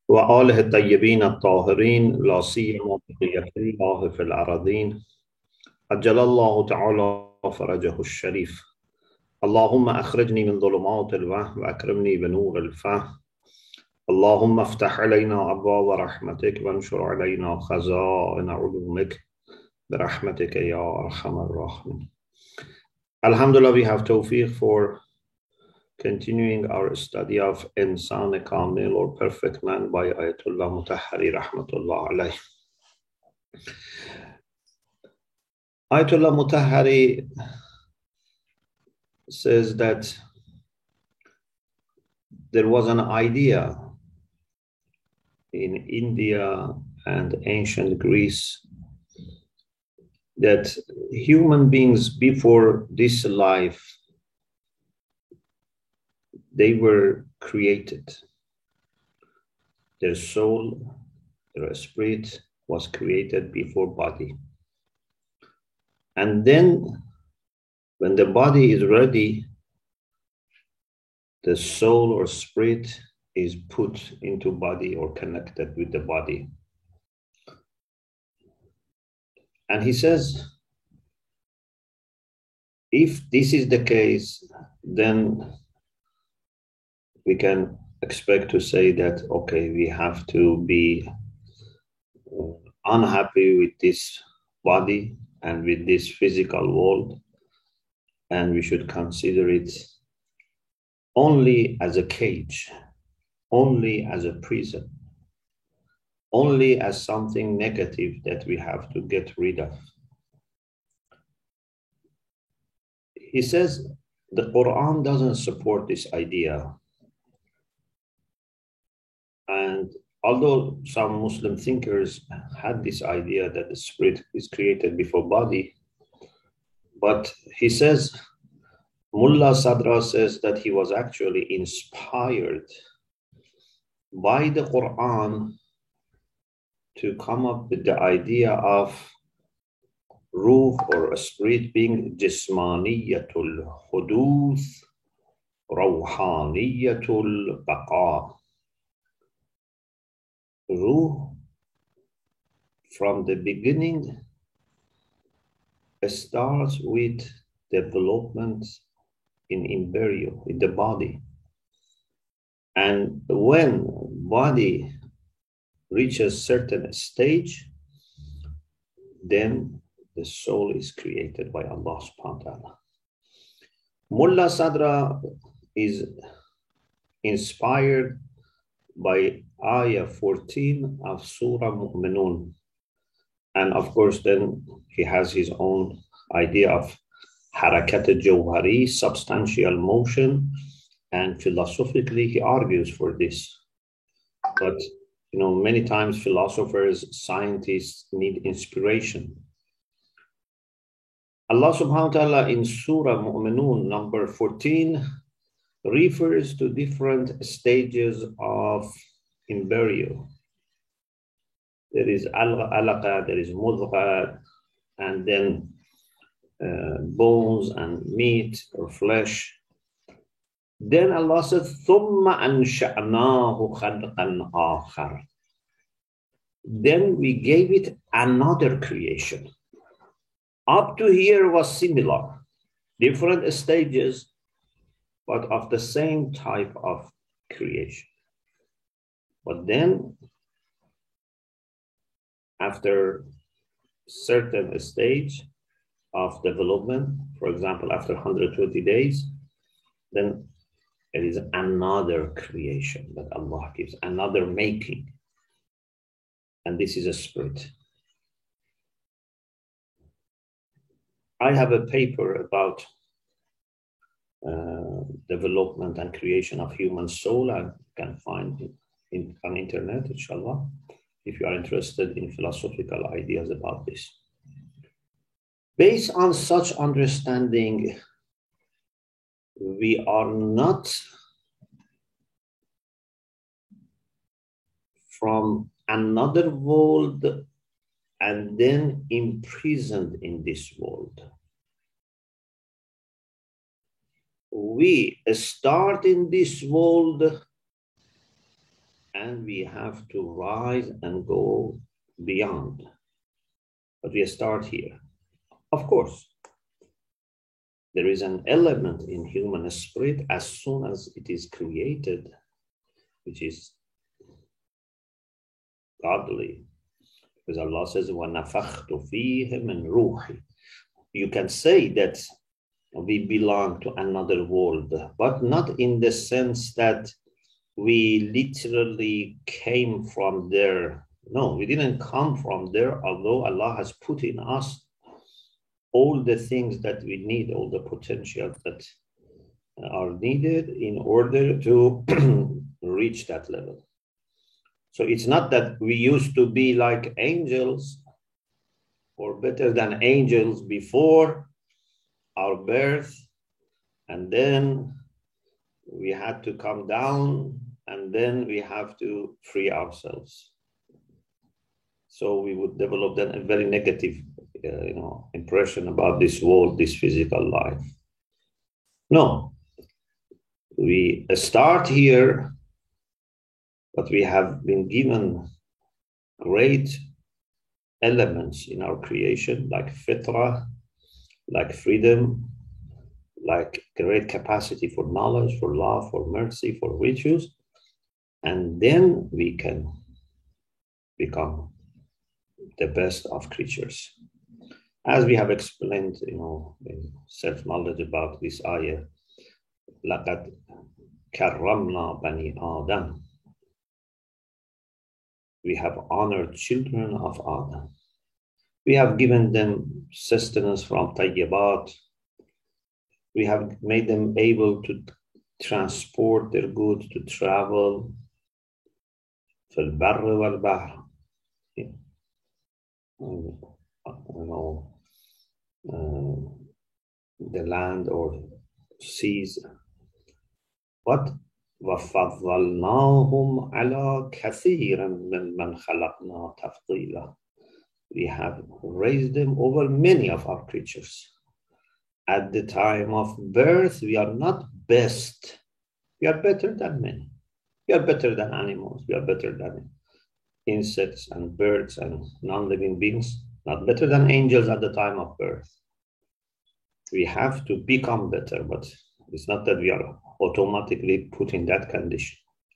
وآله الطيبين الطاهرين لا سيما بقية الله في الأراضين عجل الله تعالى فرجه الشريف. اللهم أخرجني من ظلمات الوهم وأكرمني بنور الفهم. اللهم افتح علينا أبواب رحمتك وانشر علينا خزائن علومك برحمتك يا أرحم الراحمين. Alhamdulillah, we have tawfiq for continuing our study of Insan Kamil or Perfect Man by Ayatollah Mutahhari Rahmatullah alayh. Ayatollah Mutahhari says that there was an idea in India and ancient Greece that human beings before this life, they were created. Their soul, their spirit was created before body. And then when the body is ready, the soul or spirit is put into body or connected with the body. And he says, if this is the case, then we can expect to say that, okay, we have to be unhappy with this body and with this physical world, and we should consider it only as a cage, only as a prison, only as something negative that we have to get rid of. He says the Quran doesn't support this idea. And although some Muslim thinkers had this idea that the spirit is created before body, but he says, Mullah Sadra says that he was actually inspired by the Quran to come up with the idea of ruh or a spirit being jismaniyatul huduth, rawhaniyatul baqa. Ruh, from the beginning, starts with development in embryo, in the body. And when body reaches certain stage, then the soul is created by Allah subhanahu wa ta'ala. Mullah Sadra is inspired by Ayah 14 of Surah Mu'minun. And of course, then he has his own idea of harakat al-jawhari, substantial motion, and philosophically he argues for this. But many times philosophers, scientists need inspiration. Allah subhanahu wa ta'ala in Surah Mu'minun number 14 refers to different stages of embryo. There is alaqa, there is mudgha, and then bones and meat or flesh. Then Allah says, ثُمَّ أَنْشَأْنَاهُ خَلْقًا آخَرَ. Then we gave it another creation. Up to here was similar, different stages, but of the same type of creation. But then, after certain stage of development, for example, after 120 days, then there is another creation that Allah gives, another making. And this is a spirit. I have a paper about development and creation of human soul. I can find it on internet, inshallah, if you are interested in philosophical ideas about this. Based on such understanding, we are not from another world and then imprisoned in this world. We start in this world and we have to rise and go beyond. But we start here. Of course, there is an element in human spirit as soon as it is created, which is godly. Because Allah says, وَنَفَخْتُ فِيهِ مِنْ رُوحِ. You can say that we belong to another world, but not in the sense that we literally came from there. No, we didn't come from there, although Allah has put in us all the things that we need, all the potential that are needed in order to reach that level. So it's not that we used to be like angels or better than angels before our birth, and then we had to come down, and then we have to free ourselves. So we would develop then a very negative impression about this world, this physical life. No, we start here, but we have been given great elements in our creation, like fitrah, like freedom, like great capacity for knowledge, for love, for mercy, for virtues, and then we can become the best of creatures. As we have explained, in self-knowledge about this ayah, لَقَدْ كَرَّمْنَا بَنِي آدَمَ. We have honored children of Adam. We have given them sustenance from tayyibat. We have made them able to transport their goods, to travel. فِي الْبَرِّ وَالْبَحْرِ. The land or seas. What? وَفَضَّلْنَاهُمْ عَلَى كَثِيرٍ مِّمَّنْ خَلَقْنَا تَفْضِيلًا. We have raised them over many of our creatures. At the time of birth, we are not best. We are better than many. We are better than animals. We are better than insects and birds and non-living beings. Not better than angels at the time of birth. We have to become better, but it's not that we are automatically put in that condition.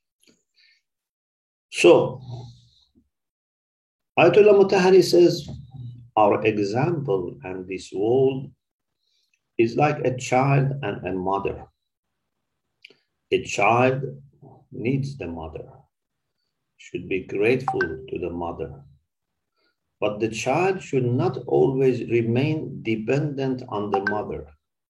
So, Ayatollah Mutahari says, our example and this world is like a child and a mother. A child needs the mother, should be grateful to the mother. But the child should not always remain dependent on the mother.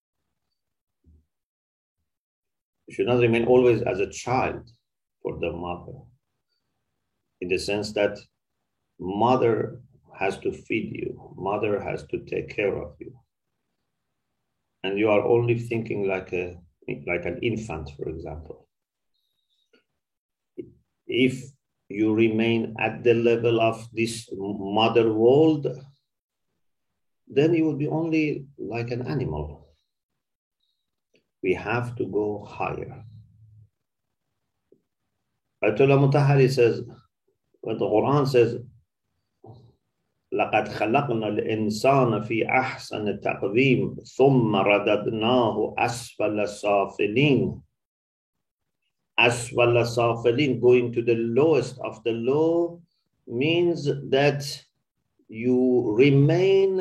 Should not remain always as a child for the mother, in the sense that mother has to feed you, mother has to take care of you, and you are only thinking like an infant, for example. If you remain at the level of this mother world, then you will be only like an animal. We have to go higher. Ayatollah Mutahari says, when the Quran says, لَقَدْ خَلَقْنَا الْإِنسَانَ فِي أَحْسَنِ تَقْوِيمٍ ثُمَّ رَدَدْنَاهُ أَسْفَلَ سَافِلِينَ. Asfala safilin, going to the lowest of the low, means that you remain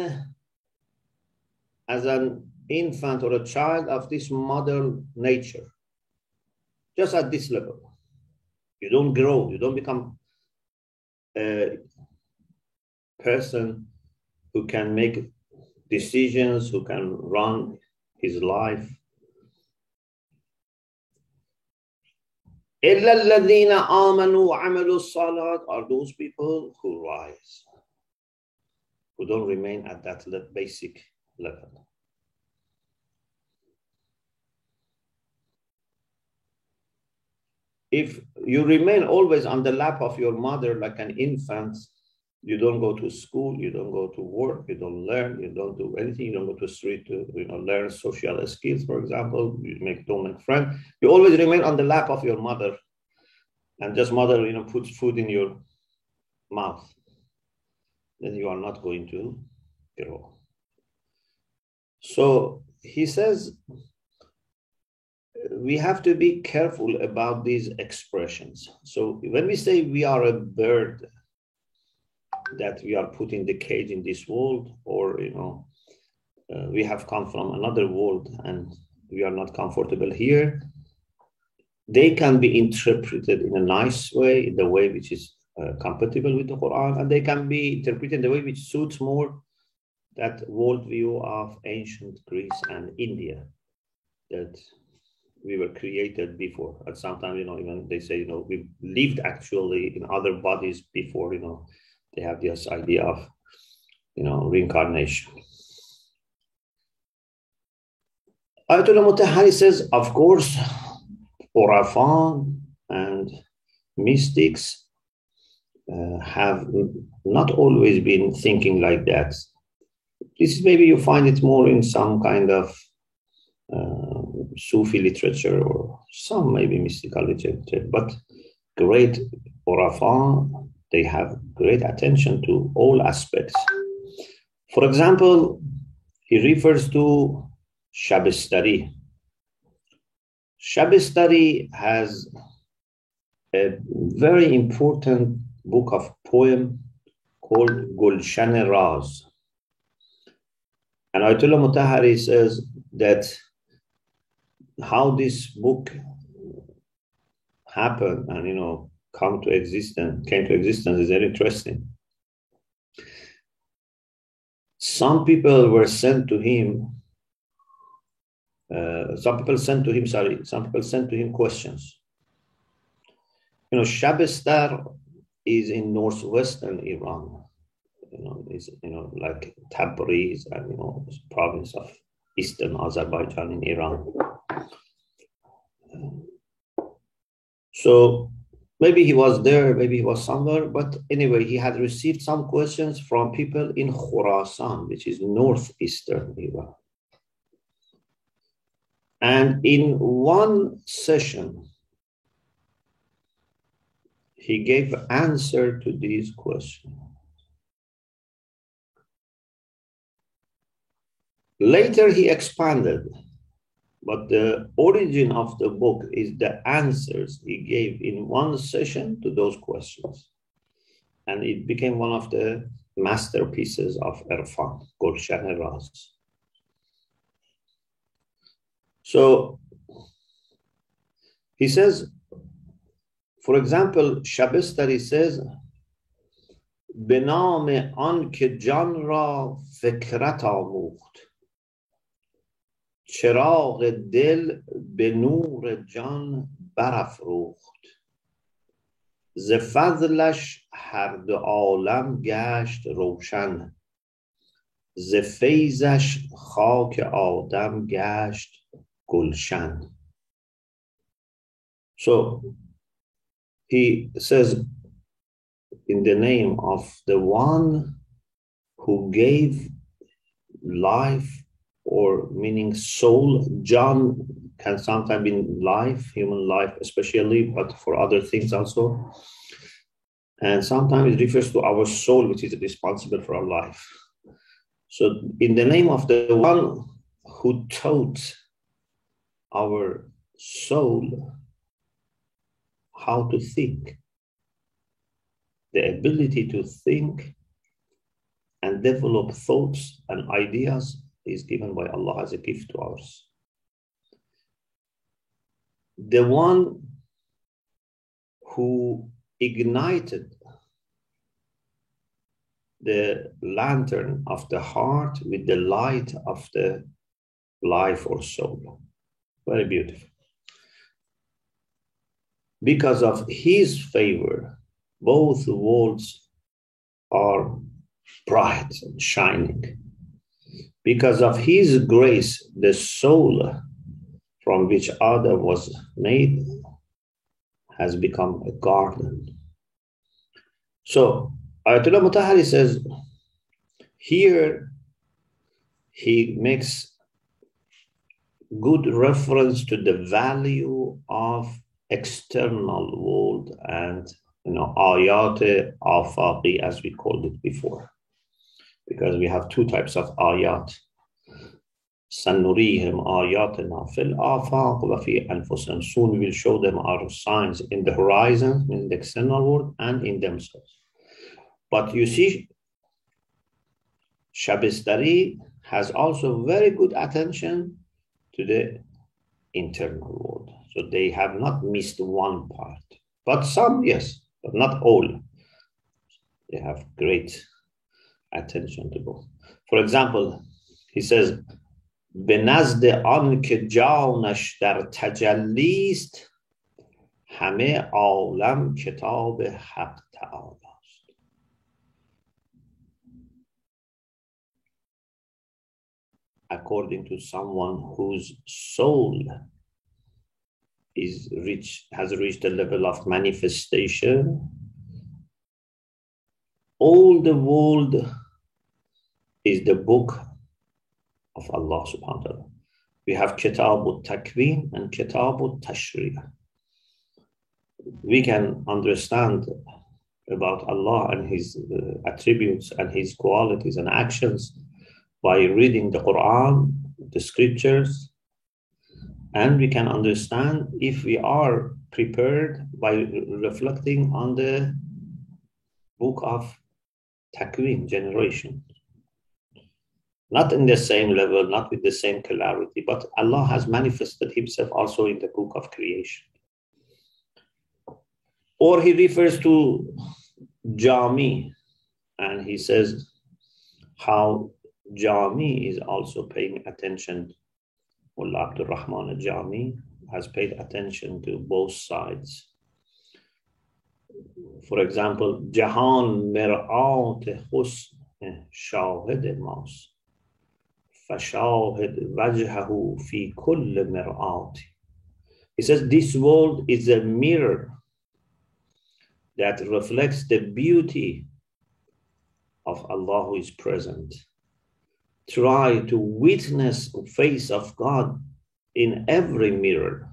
as an infant or a child of this mother nature, just at this level. You don't grow, you don't become a person who can make decisions, who can run his life. إِلَّا الَّذِينَ آمَنُوا وَعَمِلُوا الصَّالِحَاتِ are those people who rise, who don't remain at that basic level. If you remain always on the lap of your mother like an infant, you don't go to school, you don't go to work, you don't learn, you don't do anything, you don't go to the street to learn social skills, for example, don't make friends. You always remain on the lap of your mother. and just mother, puts food in your mouth, then you are not going to grow. So he says we have to be careful about these expressions. So when we say we are a bird, that we are put in the cage in this world, or we have come from another world and we are not comfortable here, they can be interpreted in a nice way, in the way which is compatible with the Quran, and they can be interpreted in the way which suits more that worldview of ancient Greece and India, that we were created before. And sometimes, even they say, we lived actually in other bodies before, they have this idea of, reincarnation. Ayatollah Mutahari says, of course, Urafan and mystics have not always been thinking like that. This is maybe you find it more in some kind of Sufi literature or some maybe mystical literature, but great Urafan, they have great attention to all aspects. For example, he refers to Shabistari. Shabistari has a very important book of poem called Gulshan Raz. And Ayatollah Mutahari says that how this book happened and came to existence is very interesting. Some people were sent to him. Some people sent to him questions. Shabistar is in northwestern Iran. Is like Tabriz and province of eastern Azerbaijan in Iran. So maybe he was there, maybe he was somewhere, but anyway, he had received some questions from people in Khurasan, which is northeastern Iran. And in one session, he gave answer to these questions. Later, he expanded, but the origin of the book is the answers he gave in one session to those questions. And it became one of the masterpieces of Irfan, Gulshan Raz. So he says, for example, Shabistari says, بنام آن که جان را فکرت آموخت چراغ دل به نور جان برافروخت ز فضلش هر دو عالم گشت روشن ز فیضش خاک آدم گشت گلشن. So he says, in the name of the one who gave life, or meaning soul. John can sometimes mean life, human life especially, but for other things also. And sometimes it refers to our soul, which is responsible for our life. So in the name of the one who taught our soul how to think, the ability to think and develop thoughts and ideas is given by Allah as a gift to us. The one who ignited the lantern of the heart with the light of the life or soul. Very beautiful. Because of his favor, both worlds are bright and shining. Because of his grace, the soul from which Adam was made has become a garden. So Ayatollah Mutahari says, here he makes good reference to the value of external world and ayat afaqi, as we called it before, because we have two types of ayat. سَنُرِيهِمْ آيَاتِنَا فِي الْآفَاقِ وَفِي أَنفُسِهِم. Soon we will show them our signs in the horizon, in the external world, and in themselves. But you see, Shabistari has also very good attention to the internal world. So they have not missed one part. But some, yes, but not all. They have great attention to both. For example, he says, به نزد آن که جانش در تجلی است همه عالم کتاب حق تعالی است. According to someone whose soul has reached a level of manifestation, all the world is the book of Allah subhanahu wa ta'ala. We have Kitab al-Takween and Kitab al-Tashri'. We can understand about Allah and His attributes and His qualities and actions by reading the Quran, the scriptures, and we can understand if we are prepared by reflecting on the book of Takween, generation. Not in the same level, not with the same clarity, but Allah has manifested Himself also in the book of creation. Or he refers to Jami, and he says how Jami is also paying attention. Mullah Abdul Rahman al-Jami has paid attention to both sides. For example, Jahan mir'at husn shahid mas. فَشَاهِدْ وَجْهَهُ فِي كُلِّ مِرْآتِ. He says this world is a mirror that reflects the beauty of Allah who is present. Try to witness the face of God in every mirror.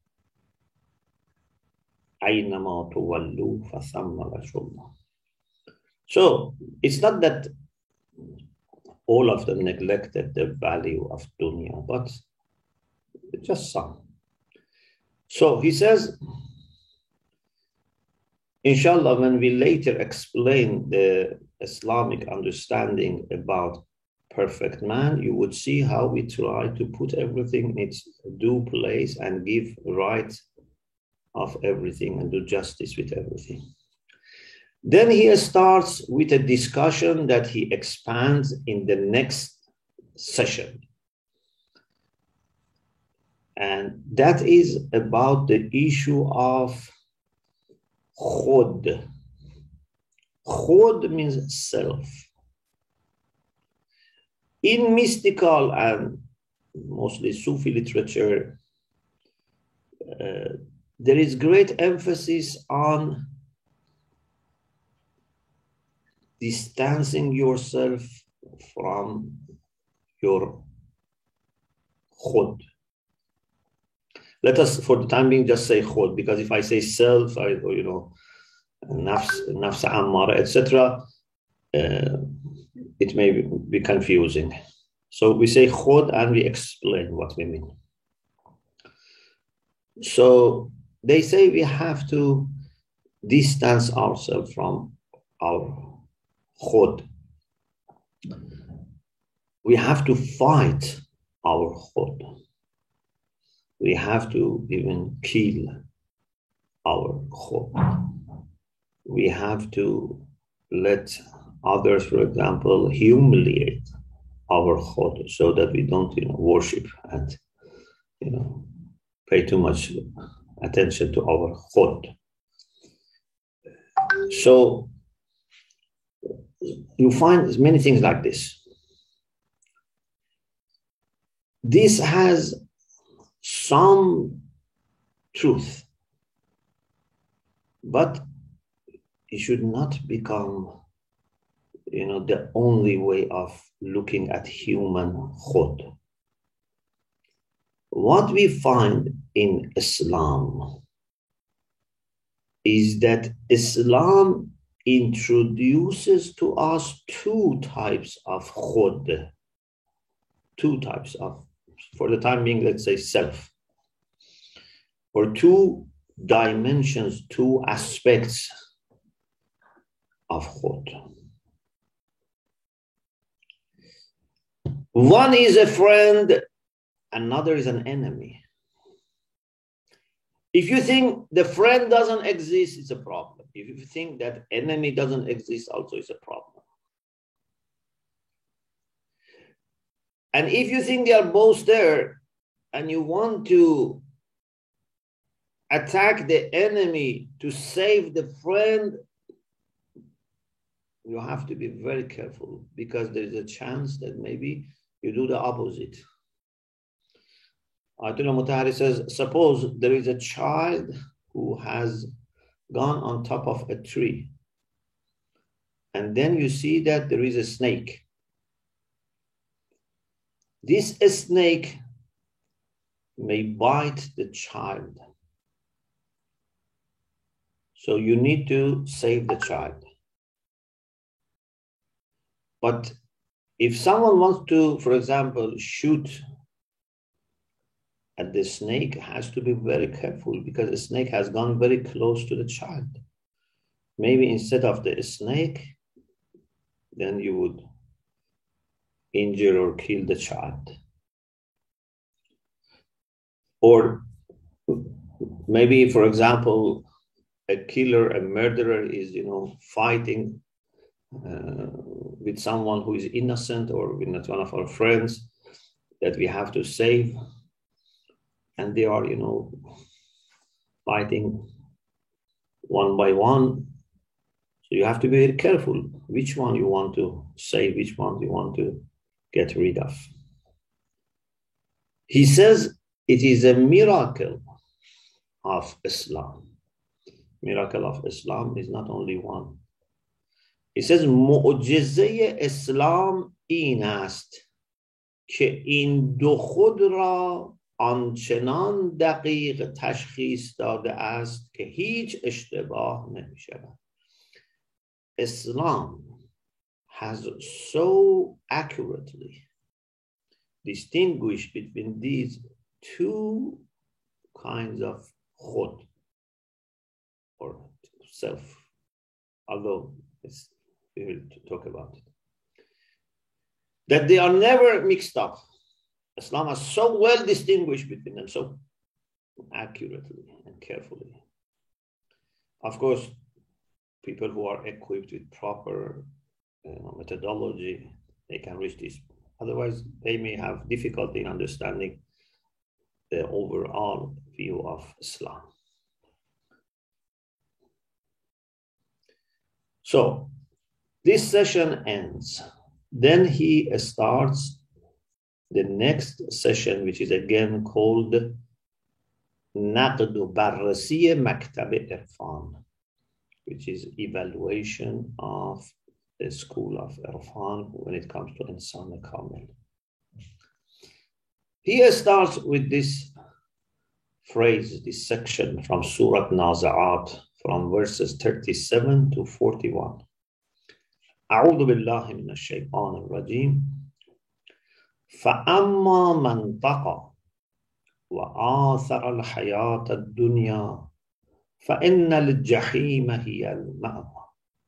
أَيْنَمَا تُوَلُّوا فَثَمَّ وَجْهُ اللَّهِ. So it's not that all of them neglected the value of dunya, but just some. So he says, inshallah, when we later explain the Islamic understanding about perfect man, you would see how we try to put everything in its due place and give right of everything and do justice with everything. Then he starts with a discussion that he expands in the next session. And that is about the issue of khud. Khud means self. In mystical and mostly Sufi literature, there is great emphasis on distancing yourself from your khud. Let us, for the time being, just say khud, because if I say self, nafs ammara, etc., it may be confusing. So we say khud and we explain what we mean. So they say we have to distance ourselves from our khud. We have to fight our khud. We have to even kill our khud. We have to let others, for example, humiliate our khud so that we don't worship and pay too much attention to our khud. So you find many things like this. This has some truth, but it should not become the only way of looking at human khud. What we find in Islam is that Islam introduces to us two types of khud, two types of, for the time being, let's say self, or two dimensions, two aspects of khud. One is a friend, another is an enemy. If you think the friend doesn't exist, it's a problem. If you think that enemy doesn't exist, also it's a problem. And if you think they are both there and you want to attack the enemy to save the friend, you have to be very careful, because there is a chance that maybe you do the opposite. Ayatollah Mutahari says, suppose there is a child who has gone on top of a tree, and then you see that there is a snake. This snake may bite the child. So you need to save the child. But if someone wants to, for example, shoot at the snake, has to be very careful, because the snake has gone very close to the child. Maybe instead of the snake, then you would injure or kill the child. Or maybe, for example, a killer, a murderer is, fighting with someone who is innocent, or with one of our friends that we have to save, and they are, fighting one by one. So you have to be very careful which one you want to save, which one you want to get rid of. He says it is a miracle of Islam. Miracle of Islam is not only one. He says معجزه اسلام این است که این دو خود را آنچنان دقیق تشخیص داده است که هیچ اشتباه نمی شود. Islam has so accurately distinguished between these two kinds of khud, or self, although we will talk about it, that they are never mixed up. Islam has so well distinguished between them, so accurately and carefully. Of course, people who are equipped with proper methodology, they can reach this. Otherwise, they may have difficulty in understanding the overall view of Islam. So this session ends. Then he starts the next session, which is again called Naqd Barrasi Maktab Irfan, which is evaluation of the school of Irfan when it comes to Insan Kamil. He starts with this phrase, this section from Surah Nazi'at, from verses 37 to 41. أعوذ بالله من الشيطان الرجيم فأما من طغى وآثر الحياة الدنيا فإن الجحيم هي المأوى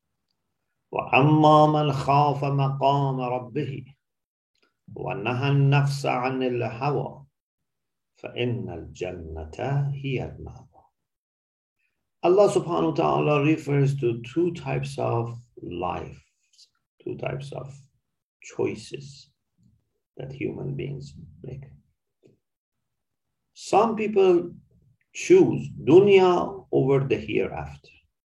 وأما من خاف مقام ربه ونهى النفس عن الهوى فإن الجنة هي المأوى. Allah subhanahu wa ta'ala refers to two types of life, two types of choices that human beings make. Some people choose dunya over the hereafter,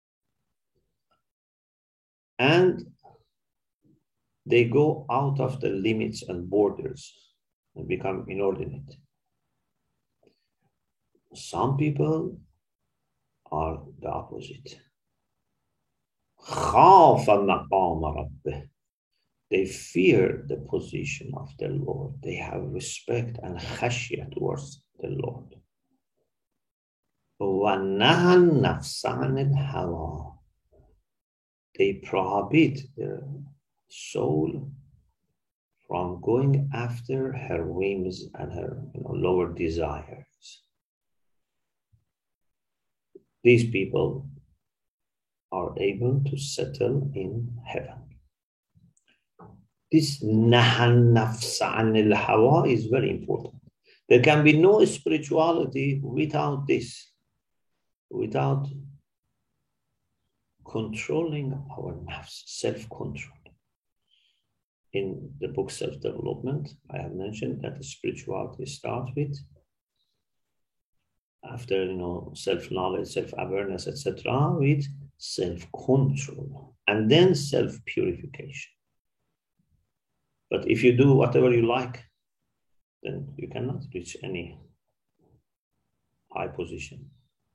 and they go out of the limits and borders and become inordinate. Some people are the opposite. خَافَ مَقَامَ رَبِّهِ. They fear the position of the Lord. They have respect and khashya towards the Lord. وَنَهَى النَّفْسَ عَنِ الْهَوَى. They prohibit their soul from going after her whims and her lower desires. These people are able to settle in heaven. This nahan nafs anil hawa is very important. There can be no spirituality without this, without controlling our nafs, self-control. In the book Self-Development, I have mentioned that the spirituality starts with, after self-knowledge, self-awareness, etc., with self-control and then self-purification. But if you do whatever you like, then you cannot reach any high position.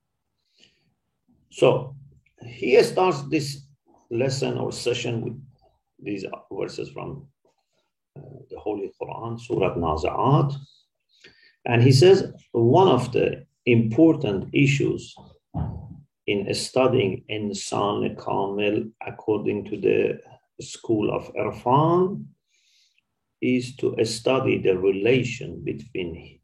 So he starts this lesson or session with these verses from the Holy Quran, Surah Nazi'at. And he says one of the important issues in studying Insan Kamil according to the school of Irfan is to study the relation between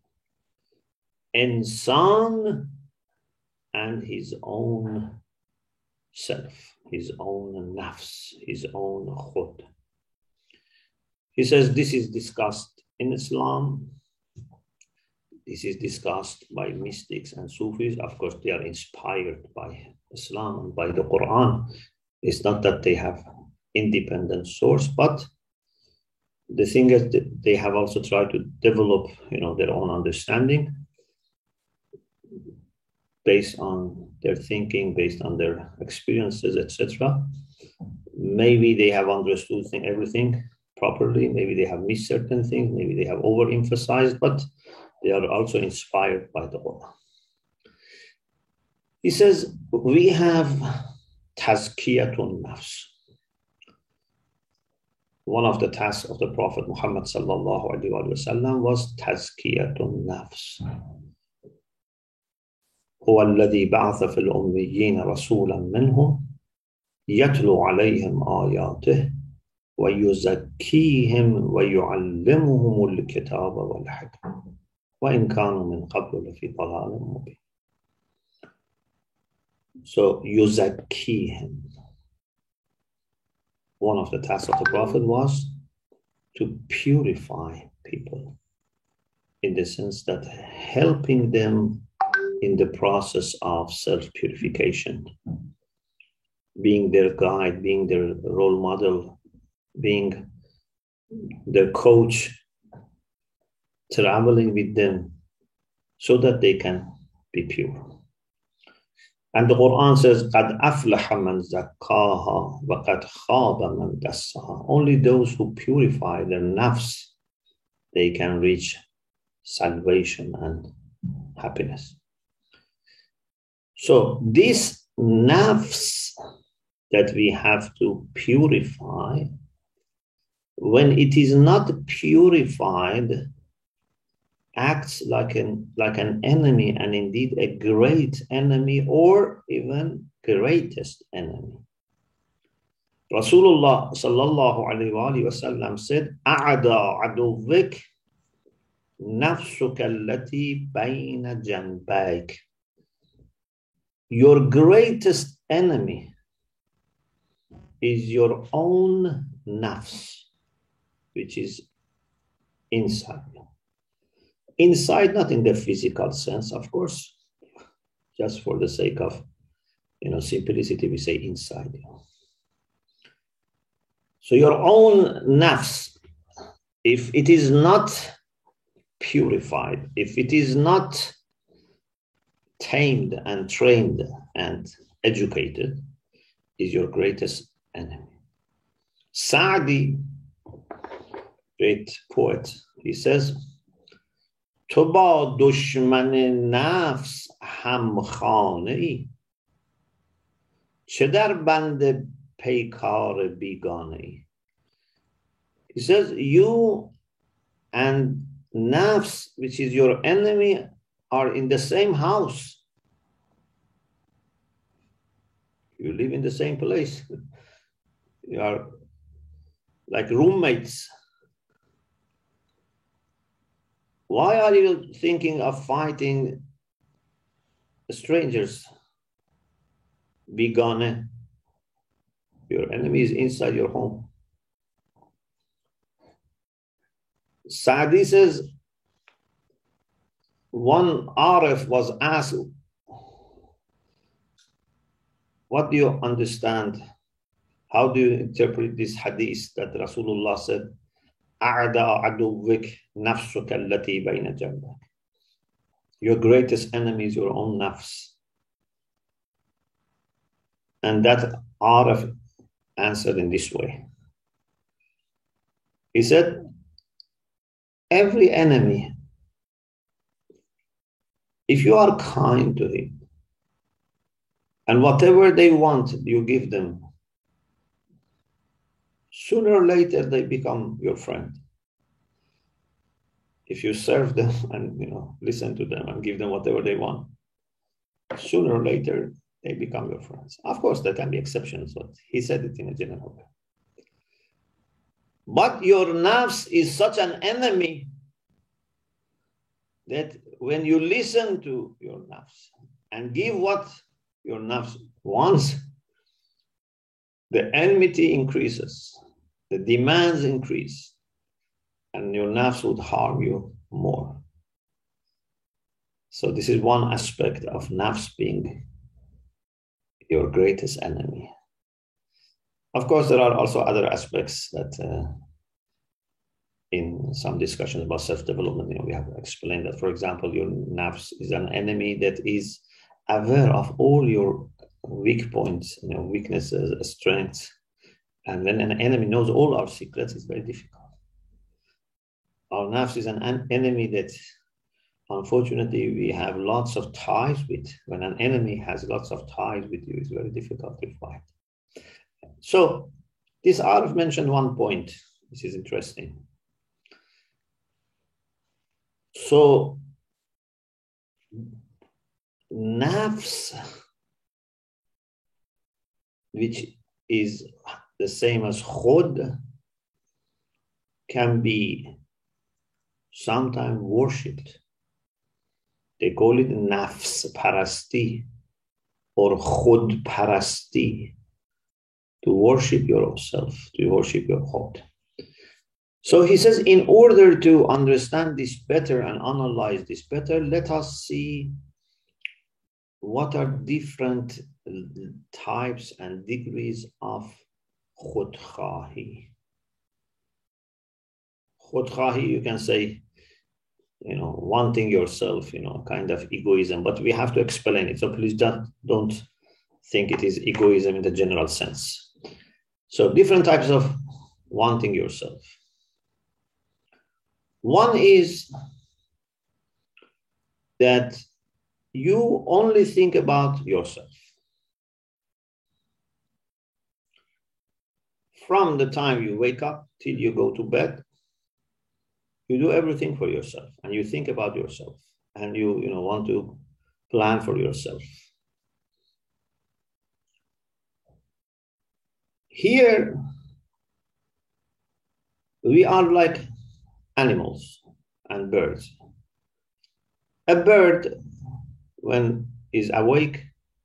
Insan and his own self, his own nafs, his own khud. He says this is discussed in Islam. This is discussed by mystics and Sufis. Of course, they are inspired by Islam and by the Quran. It's not that they have independent source, but the thing is that they have also tried to develop, their own understanding based on their thinking, based on their experiences, etc. Maybe they have understood everything properly. Maybe they have missed certain things. Maybe they have overemphasized, but they are also inspired by the Quran. He says, we have tazkiyatun nafs. One of the tasks of the Prophet Muhammad sallallahu alaihi wasallam was tazkiyatun nafs. هو الذي بعث في الأميين رسولا منهم يتلو عليهم آياته ويزكيهم ويعلمهم الكتاب والحكمة وإن كانوا من قبل لفي ضلال مبين. So يزكيهم. One of the tasks of the Prophet was to purify people, in the sense that helping them in the process of self-purification, being their guide, being their role model, being their coach, traveling with them so that they can be pure. And the Quran says, قَدْ أَفْلَحَ مَنْ زَكَّاهَا وَقَدْ خَابَ مَنْ دَسَّاهَا. Only those who purify their nafs, they can reach salvation and happiness. So this nafs that we have to purify, when it is not purified, acts like an enemy, and indeed a great enemy, or even greatest enemy. Rasulullah sallallahu alaihi wasallam said, "A'da aduvik nafsuka allati bayna janbayk." Your greatest enemy is your own nafs, which is inside. Inside, not in the physical sense, of course. Just for the sake of, simplicity, we say inside. So your own nafs, if it is not purified, if it is not tamed and trained and educated, is your greatest enemy. Sa'di, great poet, he says, تو با دشمن نفس همخانه ای چه در بند پیکار بیگانه ای. He says, you and nafs, which is your enemy, are in the same house. You live in the same place. You are like roommates. Why are you thinking of fighting strangers? Be gone. Your enemy is inside your home. Saadi says, one Arif was asked, what do you understand? How do you interpret this hadith that Rasulullah said, أَعْدَى عَدُوِّكَ نَفْسُكَ الَّتِي بَيْنَ جَنْبَكَ? Your greatest enemy is your own nafs. And that Arif answered in this way. He said, every enemy, if you are kind to him, and whatever they want, you give them, sooner or later they become your friend. If you serve them and listen to them and give them whatever they want, sooner or later they become your friends. Of course, there can be exceptions, but he said it in a general way. But your nafs is such an enemy that when you listen to your nafs and give what your nafs wants, the enmity increases, the demands increase, and your nafs would harm you more. So this is one aspect of nafs being your greatest enemy. Of course, there are also other aspects that in some discussions about self-development, we have explained that, for example, your nafs is an enemy that is aware of all your weak points, weaknesses, strengths. And when an enemy knows all our secrets, it's very difficult. Our nafs is an enemy that, unfortunately, we have lots of ties with. When an enemy has lots of ties with you, it's very difficult to fight. So this Arif mentioned one point. This is interesting. So nafs, which is the same as khud, can be sometimes worshipped. They call it nafs parasti or khud parasti, to worship yourself, to worship your khud. So he says, in order to understand this better and analyze this better, let us see what are different types and degrees of khudkhahi. Khudkhahi, you can say, wanting yourself, kind of egoism, but we have to explain it. So please don't think it is egoism in the general sense. So different types of wanting yourself. One is that you only think about yourself. From the time you wake up till you go to bed, you do everything for yourself, and you think about yourself, and you want to plan for yourself. Here, we are like animals and birds. A bird, when is awake,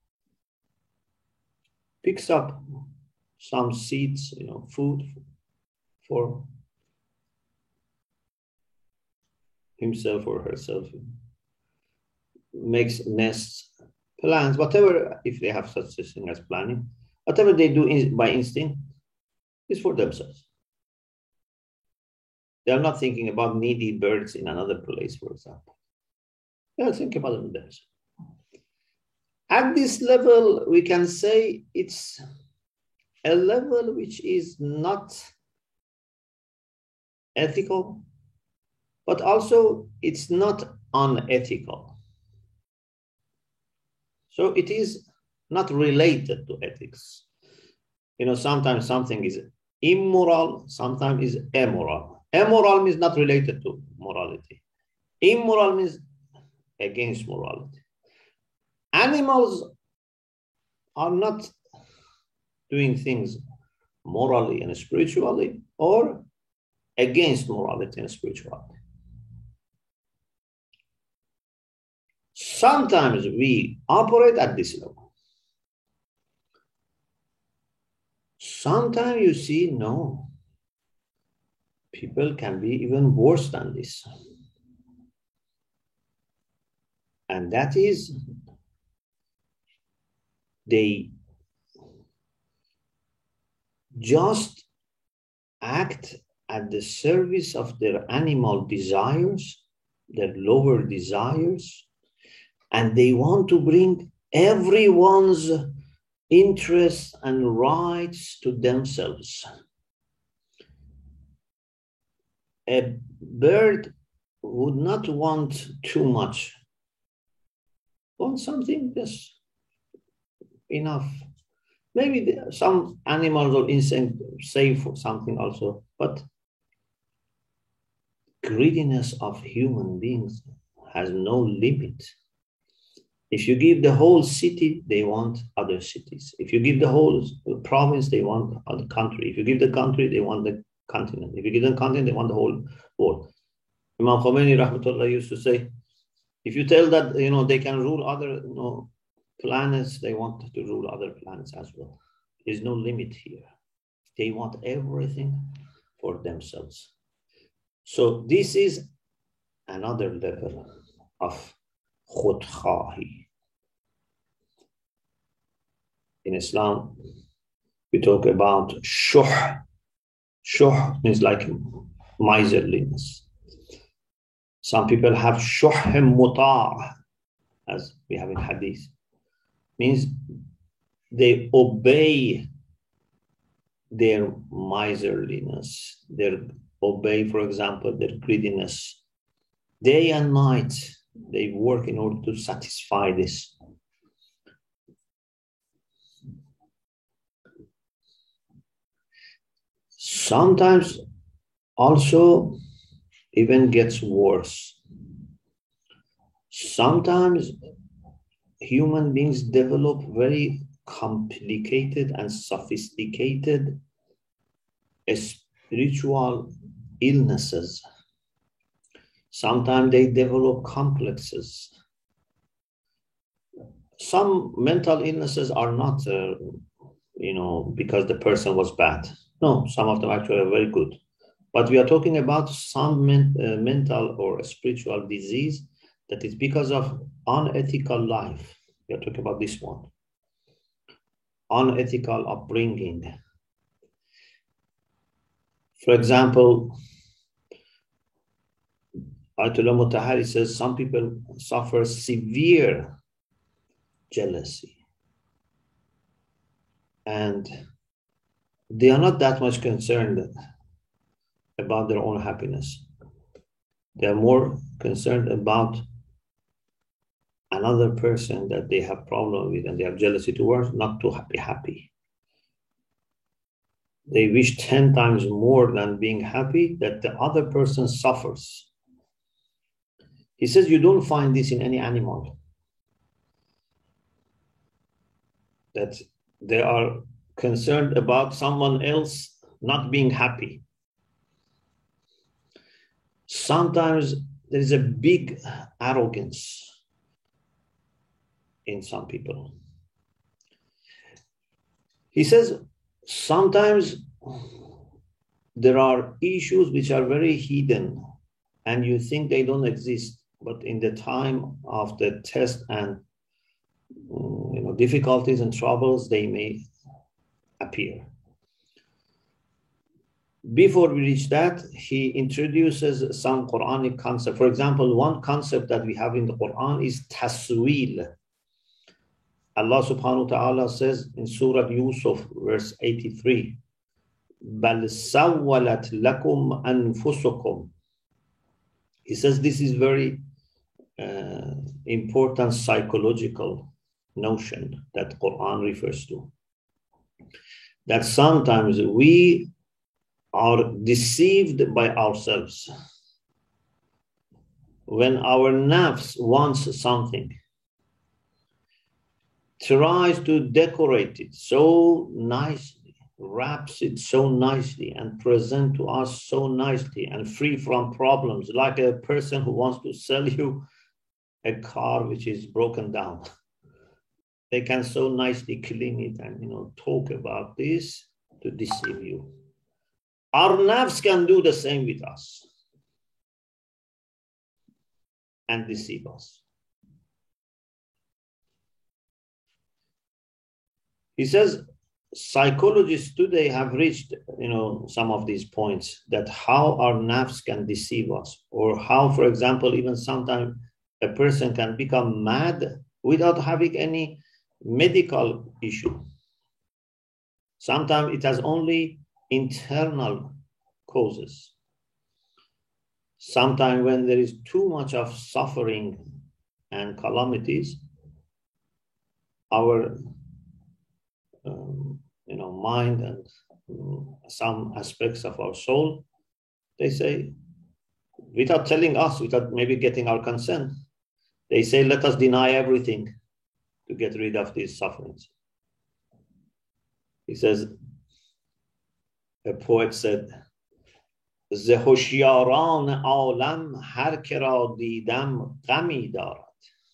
picks up some seeds, food for himself or herself, makes nests, plans, whatever, if they have such a thing as planning, whatever they do by instinct is for themselves. They are not thinking about needy birds in another place, for example. They are thinking about themselves. At this level, we can say it's a level which is not ethical, but also it's not unethical. So it is not related to ethics. Sometimes something is immoral, sometimes is immoral. Immoral means not related to morality. Immoral means against morality. Animals are not doing things morally and spiritually, or against morality and spirituality. Sometimes we operate at this level. Sometimes you see, no, people can be even worse than this. And that is, they just act at the service of their animal desires, their lower desires, and they want to bring everyone's interests and rights to themselves. A bird would not want too much, want something just enough. Maybe some animals or insects save for something also, but greediness of human beings has no limit. If you give the whole city, they want other cities. If you give the whole province, they want other country. If you give the country, they want the continent. If you give the continent, they want the whole world. Imam Khomeini rahmatullah used to say, if you tell that they can rule other planets, they want to rule other planets as well. There's no limit here. They want everything for themselves. So this is another level of khudkhahi. In Islam, we talk about shuh. Shuh means like miserliness. Some people have shuh muta', as we have in hadith. Means they obey their miserliness. They obey, for example, their greediness. Day and night, they work in order to satisfy this. Sometimes also even gets worse. Sometimes human beings develop very complicated and sophisticated spiritual illnesses. Sometimes they develop complexes. Some mental illnesses are not, because the person was bad. No, some of them actually are very good. But we are talking about some mental or spiritual disease that is because of unethical life. We are talking about this one. Unethical upbringing. For example, Ayatollah Mutahari says some people suffer severe jealousy. And they are not that much concerned about their own happiness. They are more concerned about another person that they have problem with and they have jealousy towards, not to be happy. They wish 10 times more than being happy that the other person suffers. He says you don't find this in any animal. That they are concerned about someone else not being happy. Sometimes there is a big arrogance in some people. He says sometimes there are issues which are very hidden and you think they don't exist, but in the time of the test and difficulties and troubles, they may appear. Before we reach that, he introduces some Quranic concept. For example, one concept that we have in the Quran is taswil. Allah subhanahu wa ta'ala says in Surah Yusuf, verse 83, بَلْ سَوَّلَتْ لَكُمْ أَنفُسُكُمْ. He says this is very important psychological notion that Quran refers to. That sometimes we are deceived by ourselves. When our nafs wants something, tries to decorate it so nicely, wraps it so nicely, and present to us so nicely and free from problems, like a person who wants to sell you a car which is broken down. They can so nicely clean it and talk about this to deceive you. Our nafs can do the same with us and deceive us. He says psychologists today have reached some of these points, that how our nafs can deceive us, or how, for example, even sometimes a person can become mad without having any medical issue. Sometimes it has only internal causes. Sometimes when there is too much of suffering and calamities, our mind and some aspects of our soul, they say, without telling us, without maybe getting our consent, they say, let us deny everything to get rid of these sufferings. He says, a poet said, ز هوشیاران عالم هر که را دیدم غمی دارد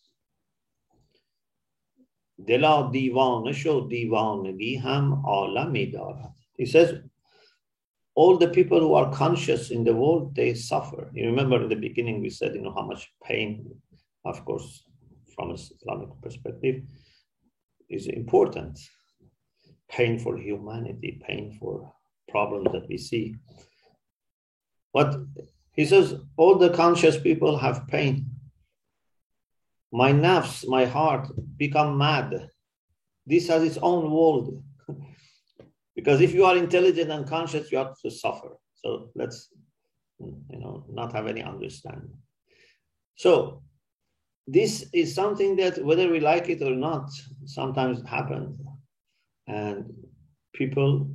دلا دیوانه شو دیوانگی هم عالمی دارد. He says, all the people who are conscious in the world, they suffer. You remember in the beginning we said, how much pain, of course, from an Islamic perspective, is important. Pain for humanity, pain for problems that we see. But he says, all the conscious people have pain. My nafs, my heart, become mad. This has its own world. Because if you are intelligent and conscious, you have to suffer. So let's, not have any understanding. So this is something that, whether we like it or not, sometimes happens. And people,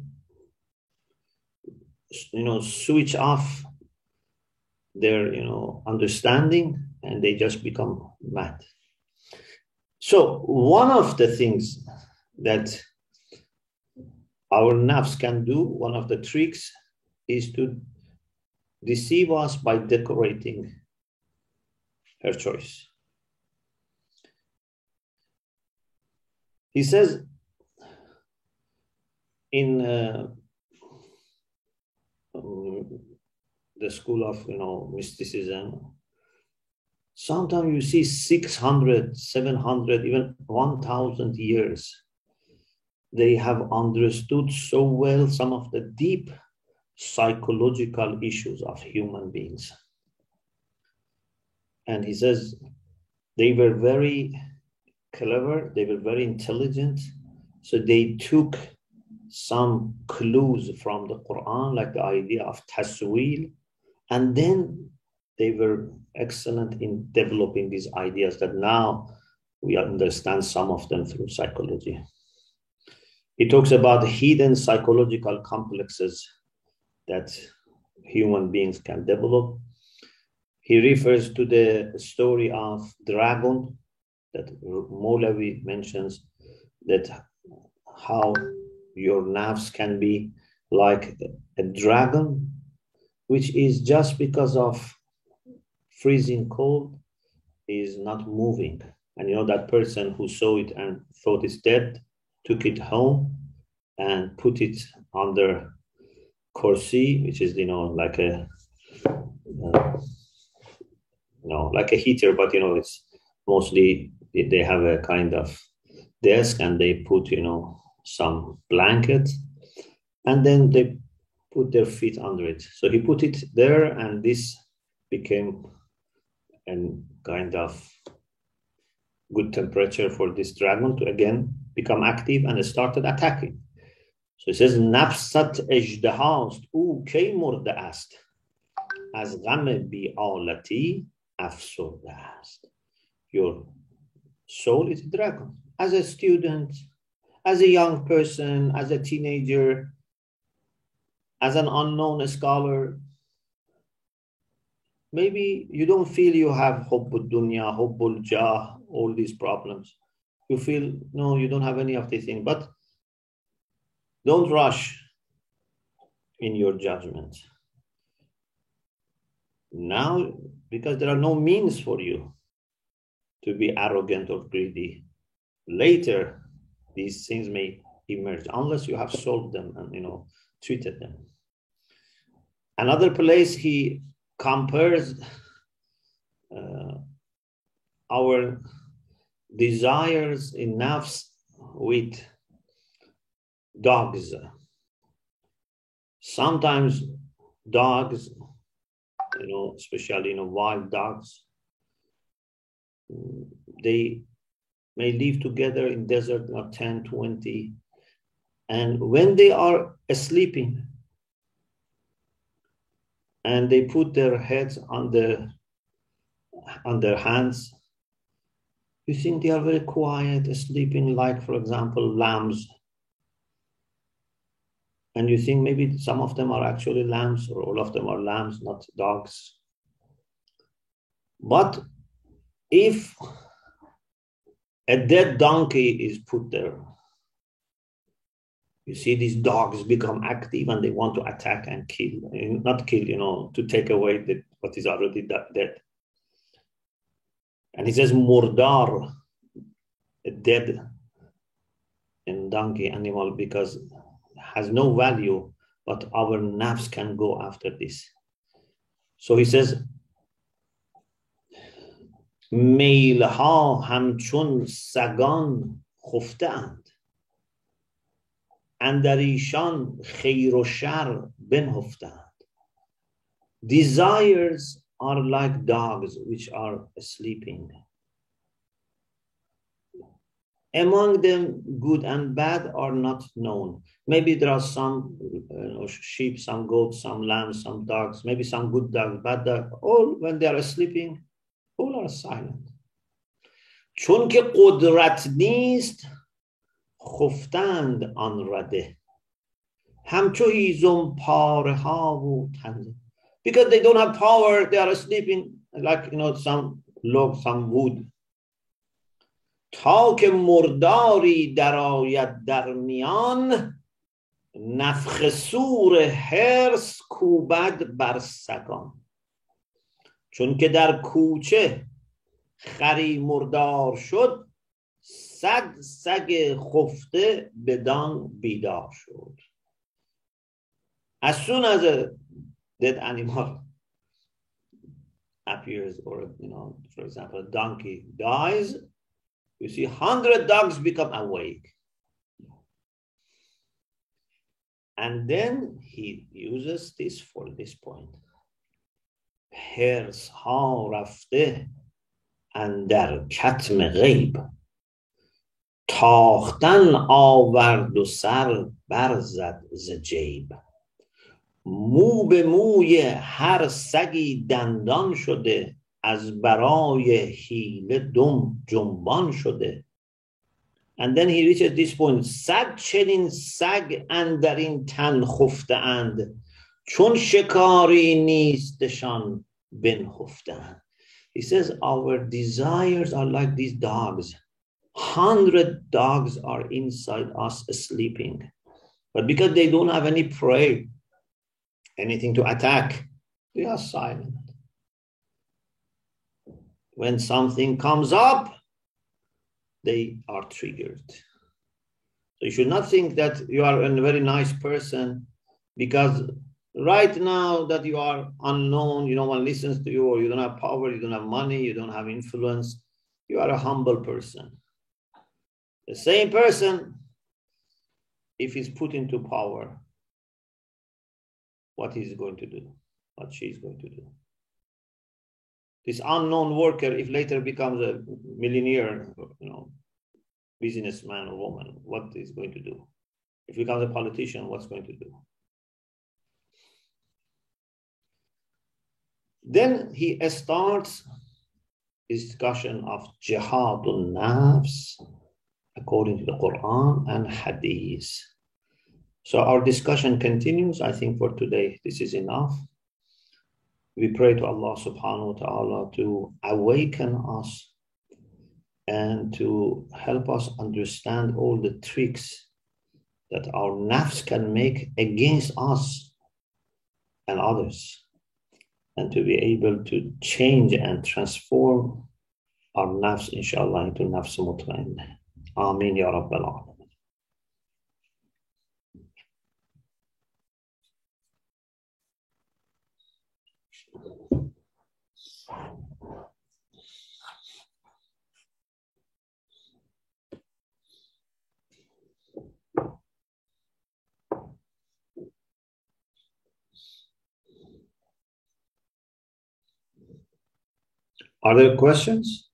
switch off their, understanding, and they just become mad. So one of the things that our nafs can do, one of the tricks, is to deceive us by decorating her choice. He says in the school of mysticism, sometimes you see 600, 700, even 1,000 years. They have understood so well some of the deep psychological issues of human beings. And he says they were very clever, they were very intelligent, so they took some clues from the Quran, like the idea of taswil, and then they were excellent in developing these ideas that now we understand some of them through psychology. He talks about hidden psychological complexes that human beings can develop. He refers to the story of dragon that Molavi mentions, that how your nafs can be like a dragon, which is just because of freezing cold is not moving. And that person who saw it and thought it's dead took it home and put it under kursi, which is like a like a heater, but it's mostly they have a kind of desk, and they put some blanket, and then they put their feet under it. So he put it there, and this became a kind of good temperature for this dragon to again become active and started attacking. So he says, nafsat اژدهاست او کی مرده است از غم بی‌آلتی افسرده است. Your soul is a dragon. As a student, as a young person, as a teenager, as an unknown scholar, maybe you don't feel you have hubbul dunya, hubbul jah, all these problems. you feel, no, you don't have any of these things. But don't rush in your judgment. Now, because there are no means for you to be arrogant or greedy. Later, these things may emerge unless you have solved them and treated them. Another place he compares our desires in nafs with dogs. Sometimes dogs, especially wild dogs, they may live together in desert 10, 20. And when they are sleeping and they put their heads on their hands, you think they are very quiet, sleeping like, for example, lambs. And you think maybe some of them are actually lambs or all of them are lambs, not dogs. But if a dead donkey is put there, you see these dogs become active and they want to attack and kill. Not kill, to take away what is already dead. And he says, murdar, a dead and donkey animal, because it has no value, but our nafs can go after this. So he says, میلها همچون سگان خفته‌اند اندر ایشان خیر و شر بنهفته‌اند. Desires are like dogs which are sleeping. Among them, good and bad are not known. Maybe there are some sheep, some goats, some lambs, some dogs, maybe some good dogs, bad dogs. All when they are sleeping, all are silent. چون که قدرت نیست خفتند آن رده همچو هیزم پاره ها و تنده. Because they don't have power, they are sleeping like some log, some wood. تا که مرداری درآید در میان نفخ صور حرص کوبد بر سگان. چون که در کوچه خری مردار شد سگ خفته بدان بیدار شد. As soon as a dead animal appears, or for example, a donkey dies, you see 100 dogs become awake. And then he uses this for this point. حرص ها رفته اندر کتم غیب تاختن آورد و سر برزد ز جیب. مو به موی هر سگی دندان شده از برای حیله دم جنبان شده. And then he reaches this point. صد چنین سگ اندر این تن خفته اند چون شکاری نیستشان بنهفته اند. He says our desires are like these dogs. 100 dogs are inside us sleeping. But because they don't have any prey, anything to attack, they are silent. When something comes up, they are triggered. So you should not think that you are a very nice person because right now that you are unknown, no one listens to you, or you don't have power, you don't have money, you don't have influence, you are a humble person. The same person, if he's put into power, what he's going to do, what she's going to do. This unknown worker, if later becomes a millionaire, businessman or woman, what is going to do? If he becomes a politician, what's going to do? Then he starts his discussion of jihadun nafs according to the Quran and Hadith. So our discussion continues. I think for today this is enough. We pray to Allah subhanahu wa ta'ala to awaken us and to help us understand all the tricks that our nafs can make against us and others, and to be able to change and transform our nafs, inshallah, into nafs mutmainna. Ameen ya Rabbal Alamin. Are there questions?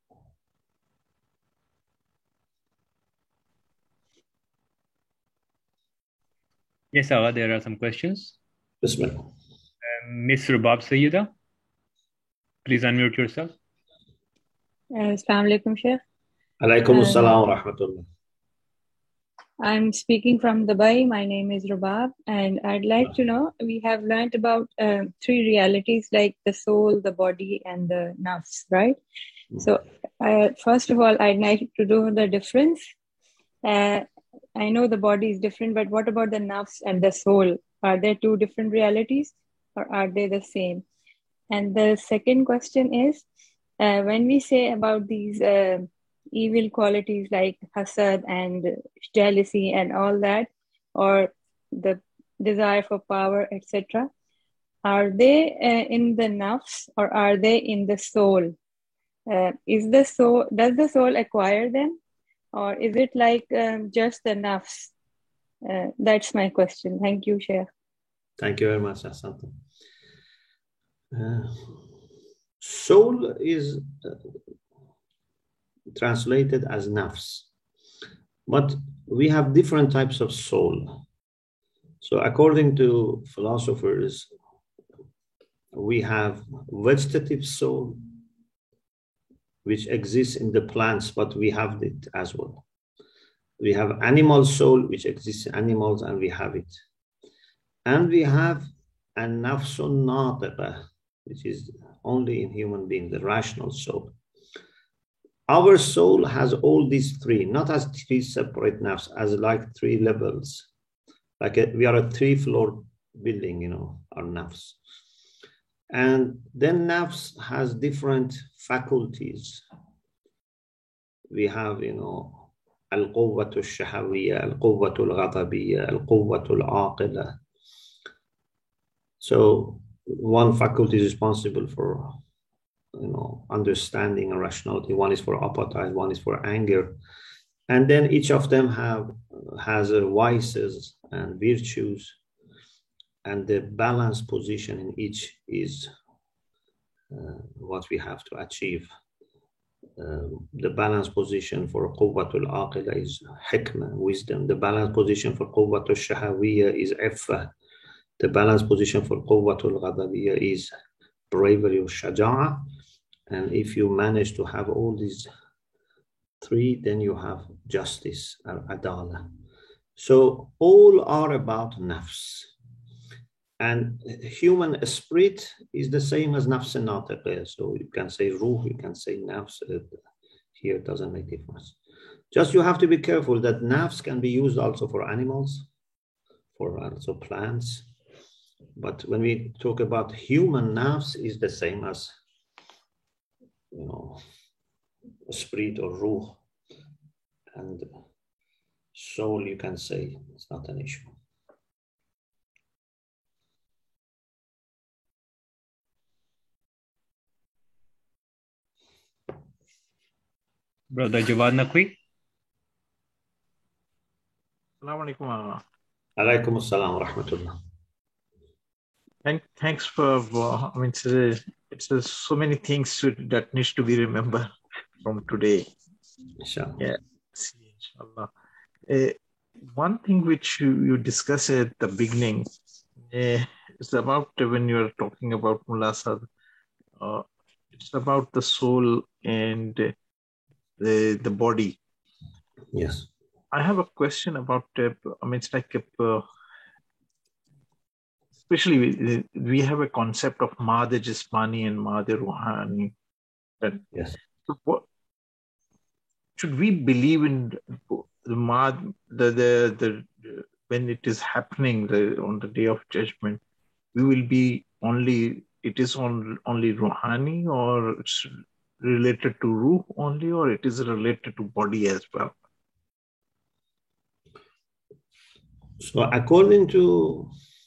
Yes, Agha, there are some questions. Bismillah. Miss Rubab Sayyida, please unmute yourself. Assalamu alaikum, Sheikh. Alaikum assalam wa rahmatullah. I'm speaking from Dubai. My name is Rubab, and I'd like to know, we have learned about three realities like the soul, the body, and the nafs, right? So, first of all, I'd like to know the difference. I know the body is different, but what about the nafs and the soul? Are there two different realities, or are they the same? And the second question is, when we say about these evil qualities like hasad and jealousy and all that, or the desire for power, etc., are they in the nafs or are they in the soul? Does the soul acquire them, or is it like just the nafs? That's my question. Thank you, Sheikh. Thank you very much, Asanta. Soul is translated as nafs, but we have different types of soul. So according to philosophers, we have vegetative soul, which exists in the plants, but we have it as well. We have animal soul, which exists in animals, and we have it. And we have a nafsun natiqa, which is only in human beings, the rational soul. Our soul has all these three, not as three separate nafs, as like three levels. Like we are a 3-floor building, our nafs. And then nafs has different faculties. We have, al-quwwatu al-shahawiyya, al-quwwatu al-ghadabiyya, al-quwwatu al-aqila. So one faculty is responsible for, understanding and rationality. One is for appetite, one is for anger. And then each of them has vices and virtues. And the balanced position in each is what we have to achieve. The balanced position for quwwatul aqila is hikmah, wisdom. The balanced position for quwwatul shahawiyya is iffah. The balanced position for quwwatul ghadabiyya is bravery or shaja'a. And if you manage to have all these three, then you have justice or adala. So all are about nafs. And human spirit is the same as nafs and natiqa. So you can say ruh, you can say nafs. Here it doesn't make difference. Just you have to be careful that nafs can be used also for animals, for also plants. But when we talk about human nafs, is the same as, spirit or ruh. And soul, you can say, it's not an issue. Brother Jawad Naqvi. Assalamu alaikum. Alaikum assalam wa rahmatullah. Thanks for, it's so many things that needs to be remembered from today. Inshallah. Yeah, inshallah. One thing which you discussed at the beginning is about when you are talking about Mullah Asad, it's about the soul and the body. Yes. I have a question about, it's like, especially we have a concept of Madhe Jismani and Madhe Ruhani. Yes. So should we believe in the when it is happening on the day of judgment, we will be only Ruhani, or it's related to Ruh only, or it is related to body as well? So according to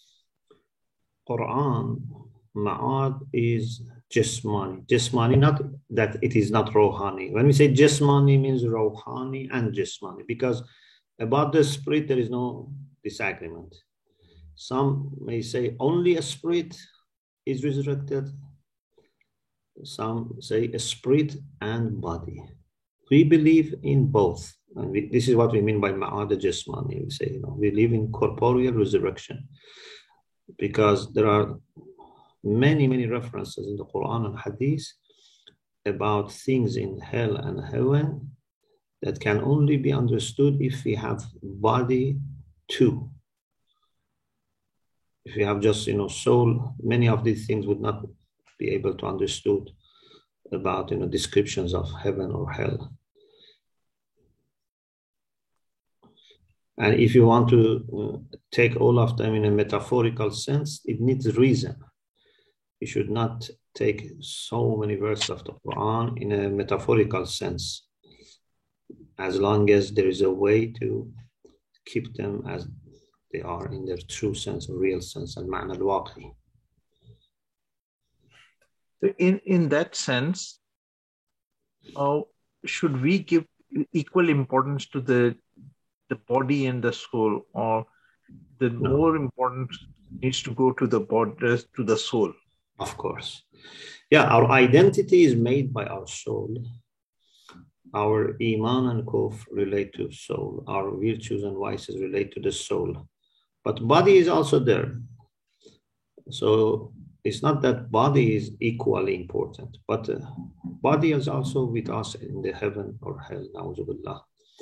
Quran, Ma'ad is Jismani. Jismani, not that it is not Rohani. When we say Jismani, means Rohani and Jismani, because about the spirit there is no disagreement. Some may say only a spirit is resurrected. Some say a spirit and body. We believe in both. And this is what we mean by Ma'ad Jismani. We say, we believe in corporeal resurrection, because there are many, many references in the Quran and Hadith about things in hell and heaven that can only be understood if we have body too. If we have just, soul, many of these things would not be able to understood about, descriptions of heaven or hell. And if you want to take all of them in a metaphorical sense, it needs reason. You should not take so many verses of the Quran in a metaphorical sense, as long as there is a way to keep them as they are in their true sense or real sense, and ma'na al-waqi. In that sense, should we give equal importance to the body and the soul, or the more importance needs to go to the body, to the soul? Of course. Yeah, our identity is made by our soul. Our iman and kufr relate to soul. Our virtues and vices relate to the soul. But body is also there. So it's not that body is equally important, but body is also with us in the heaven or hell, na'uzubillah.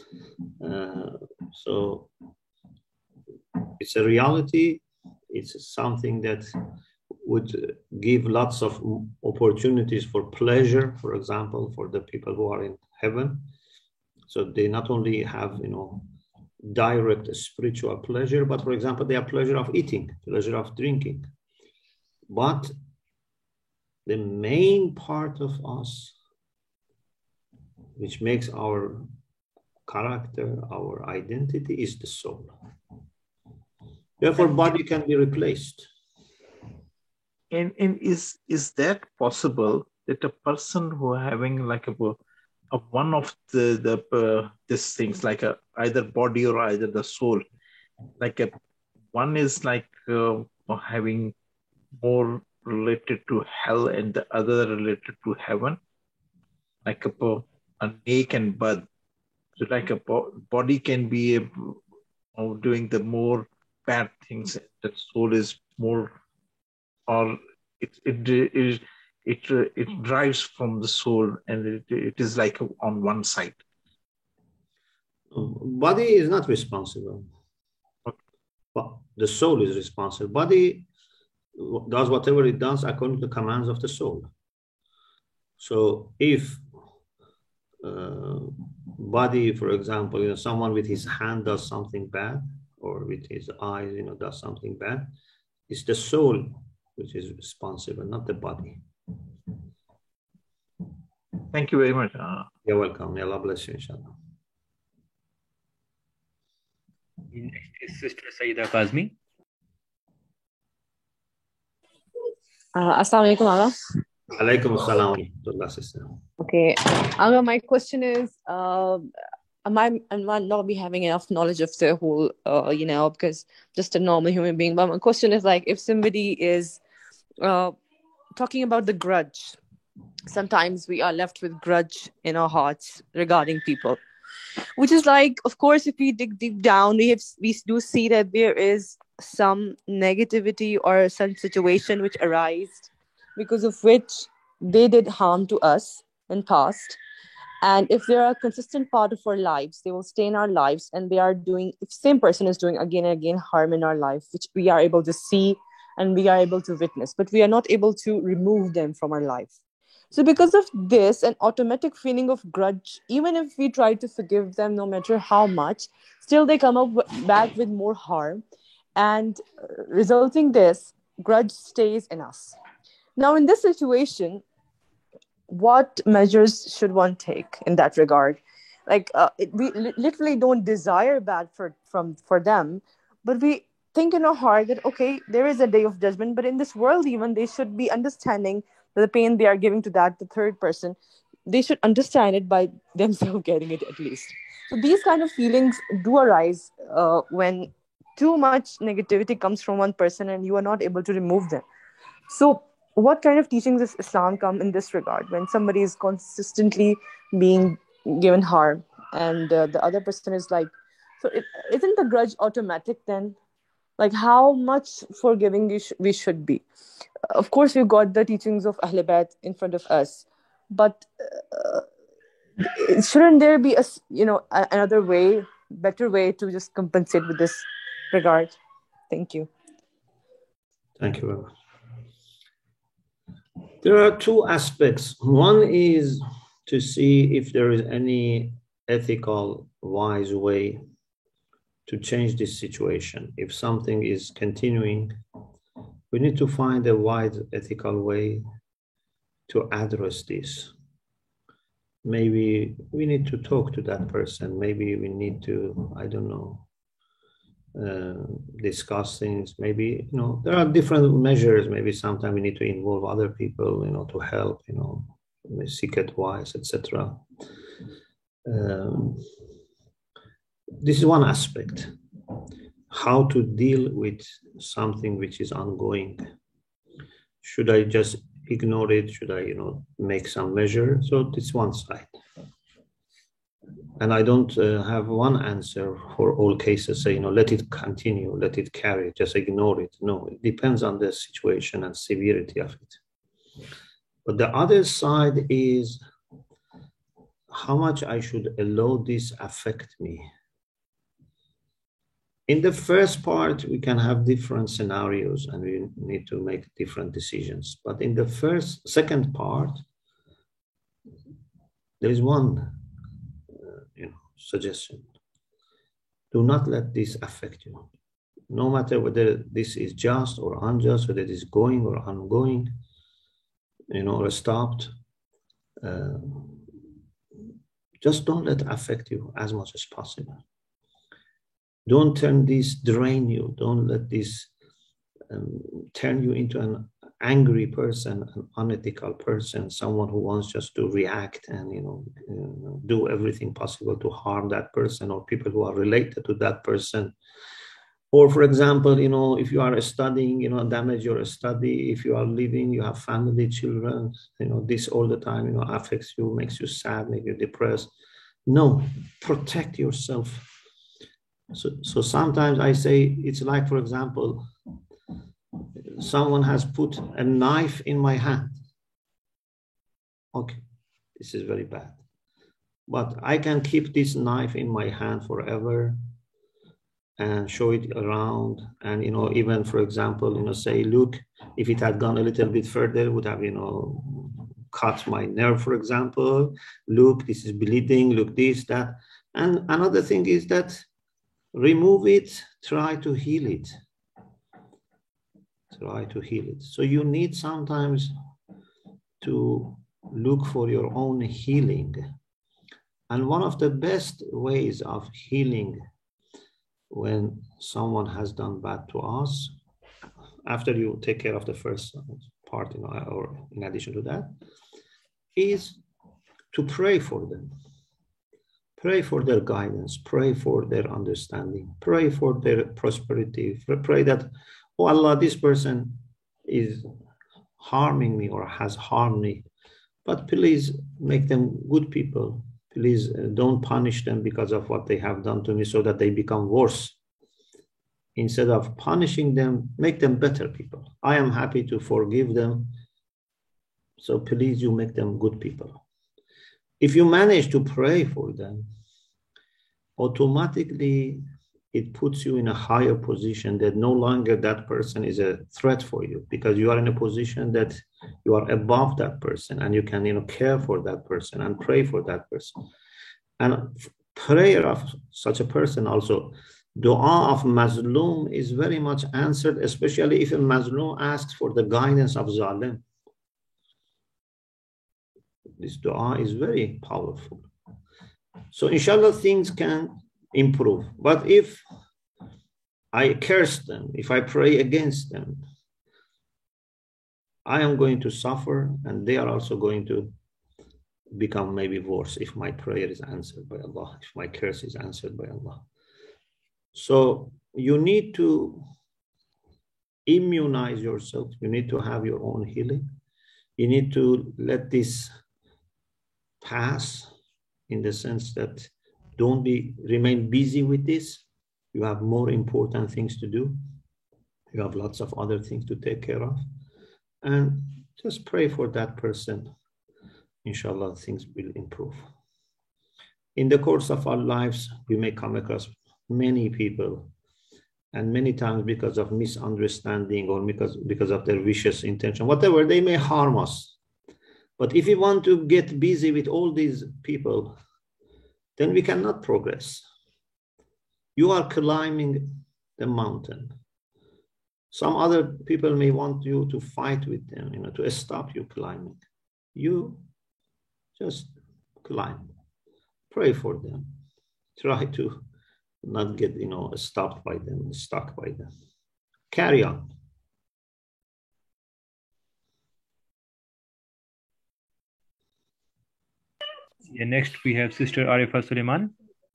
So it's a reality. It's something that would give lots of opportunities for pleasure, for example, for the people who are in heaven. So they not only have, direct spiritual pleasure, but for example, they have pleasure of eating, pleasure of drinking. But the main part of us, which makes our character, our identity, is the soul. Therefore, body can be replaced. And is that possible, that a person who having like a one of these things, like either body or either the soul, like one is like having more related to hell and the other related to heaven, like a neck and bud. So like a body can be doing the more bad things, the soul is more, or it drives from the soul, and it is like on one side. Body is not responsible. But the soul is responsible. Body does whatever it does according to the commands of the soul. So if body, for example, someone with his hand does something bad, or with his eyes, does something bad, it's the soul which is responsible, not the body. Thank you very much. You're welcome. May Allah bless you, inshallah. Next is Sister Sayyida Kazmi. Assalamu alaikum, Aga. Alaikum assalam wa rahmatullah, sister. Okay. Aga, my question is, I might not be having enough knowledge of the whole, because just a normal human being. But my question is, like, if somebody is talking about the grudge, sometimes we are left with grudge in our hearts regarding people, which is like, of course, if we dig deep down, we do see that there is some negativity or some situation which arised because of which they did harm to us in past. And if they are a consistent part of our lives, they will stay in our lives, and they are doing, if same person is doing again and again harm in our life, which we are able to see and we are able to witness, but we are not able to remove them from our life. So because of this, an automatic feeling of grudge, even if we try to forgive them, no matter how much, still they come up back with more harm. And resulting this, grudge stays in us. Now, in this situation, what measures should one take in that regard? Like literally don't desire bad for them, but we think in our heart that okay, there is a day of judgment, but in this world even they should be understanding that the pain they are giving to that the third person, they should understand it by themselves getting it at least. So these kind of feelings do arise when too much negativity comes from one person and you are not able to remove them. So, what kind of teachings does Islam come in this regard when somebody is consistently being given harm and the other person is like, so isn't the grudge automatic then? Like, how much forgiving we should be? Of course, we've got the teachings of Ahl Bayt in front of us, but shouldn't there be another way, better way to just compensate with this regard? Thank you. Thank you very much. There are two aspects. One is to see if there is any ethical, wise way to change this situation. If something is continuing, we need to find a wise ethical way to address this. Maybe we need to talk to that person. Maybe we need to, I don't know, discuss things. Maybe, there are different measures. Maybe sometimes we need to involve other people, to help, seek advice, etc. This is one aspect. How to deal with something which is ongoing. Should I just ignore it? Should I, make some measure? So this one side. And I don't have one answer for all cases. Say, let it continue, let it carry, just ignore it. No, it depends on the situation and severity of it. But the other side is how much I should allow this affect me. In the first part, we can have different scenarios and we need to make different decisions. But in the second part, there is one suggestion. Do not let this affect you. No matter whether this is just or unjust, whether it is going or ongoing, or stopped, just don't let it affect you as much as possible. Don't turn this drain you. Don't let this turn you into an angry person, an unethical person, someone who wants just to react and do everything possible to harm that person or people who are related to that person. Or, for example, if you are studying, damage your study. If you are living, you have family, children, this all the time, affects you, makes you sad, makes you depressed. No, protect yourself. So sometimes I say it's like, for example, someone has put a knife in my hand. Okay, this is very bad. But I can keep this knife in my hand forever and show it around. And, even, for example, say, look, if it had gone a little bit further, it would have, cut my nerve, for example. Look, this is bleeding. Look, this, that. And another thing is that remove it, try to heal it. Try to heal it. So you need sometimes to look for your own healing. And one of the best ways of healing when someone has done bad to us, after you take care of the first part, or in addition to that, is to pray for them. Pray for their guidance, pray for their understanding, pray for their prosperity, pray that, oh Allah, this person is harming me or has harmed me, but please make them good people. Please don't punish them because of what they have done to me so that they become worse. Instead of punishing them, make them better people. I am happy to forgive them. So please, you make them good people. If you manage to pray for them, automatically it puts you in a higher position that no longer that person is a threat for you, because you are in a position that you are above that person, and you can, care for that person and pray for that person. And prayer of such a person also, dua of mazlum is very much answered, especially if a mazlum asks for the guidance of zalim. This dua is very powerful. So inshallah things can improve. But if I curse them, if I pray against them, I am going to suffer, and they are also going to become maybe worse if my prayer is answered by Allah, if my curse is answered by Allah. So you need to immunize yourself. You need to have your own healing. You need to let this pass, in the sense that don't remain busy with this. You have more important things to do. You have lots of other things to take care of. And just pray for that person. Inshallah, things will improve. In the course of our lives, we may come across many people, and many times because of misunderstanding or because of their vicious intention, whatever, they may harm us. But if we want to get busy with all these people, then we cannot progress. You are climbing the mountain. Some other people may want you to fight with them, to stop you climbing. You just climb. Pray for them. Try to not get, stopped by them, stuck by them. Carry on. Yeah, next we have Sister Arifa Suleiman.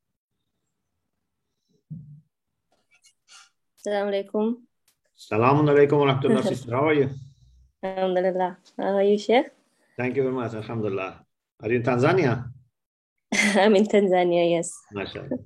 Assalamu alaikum. Assalamu alaikum wa rahmatullah, sister. How are you? Alhamdulillah. How are you, Sheikh? Thank you very much. Alhamdulillah. Are you in Tanzania? I'm in Tanzania, yes. MashaAllah.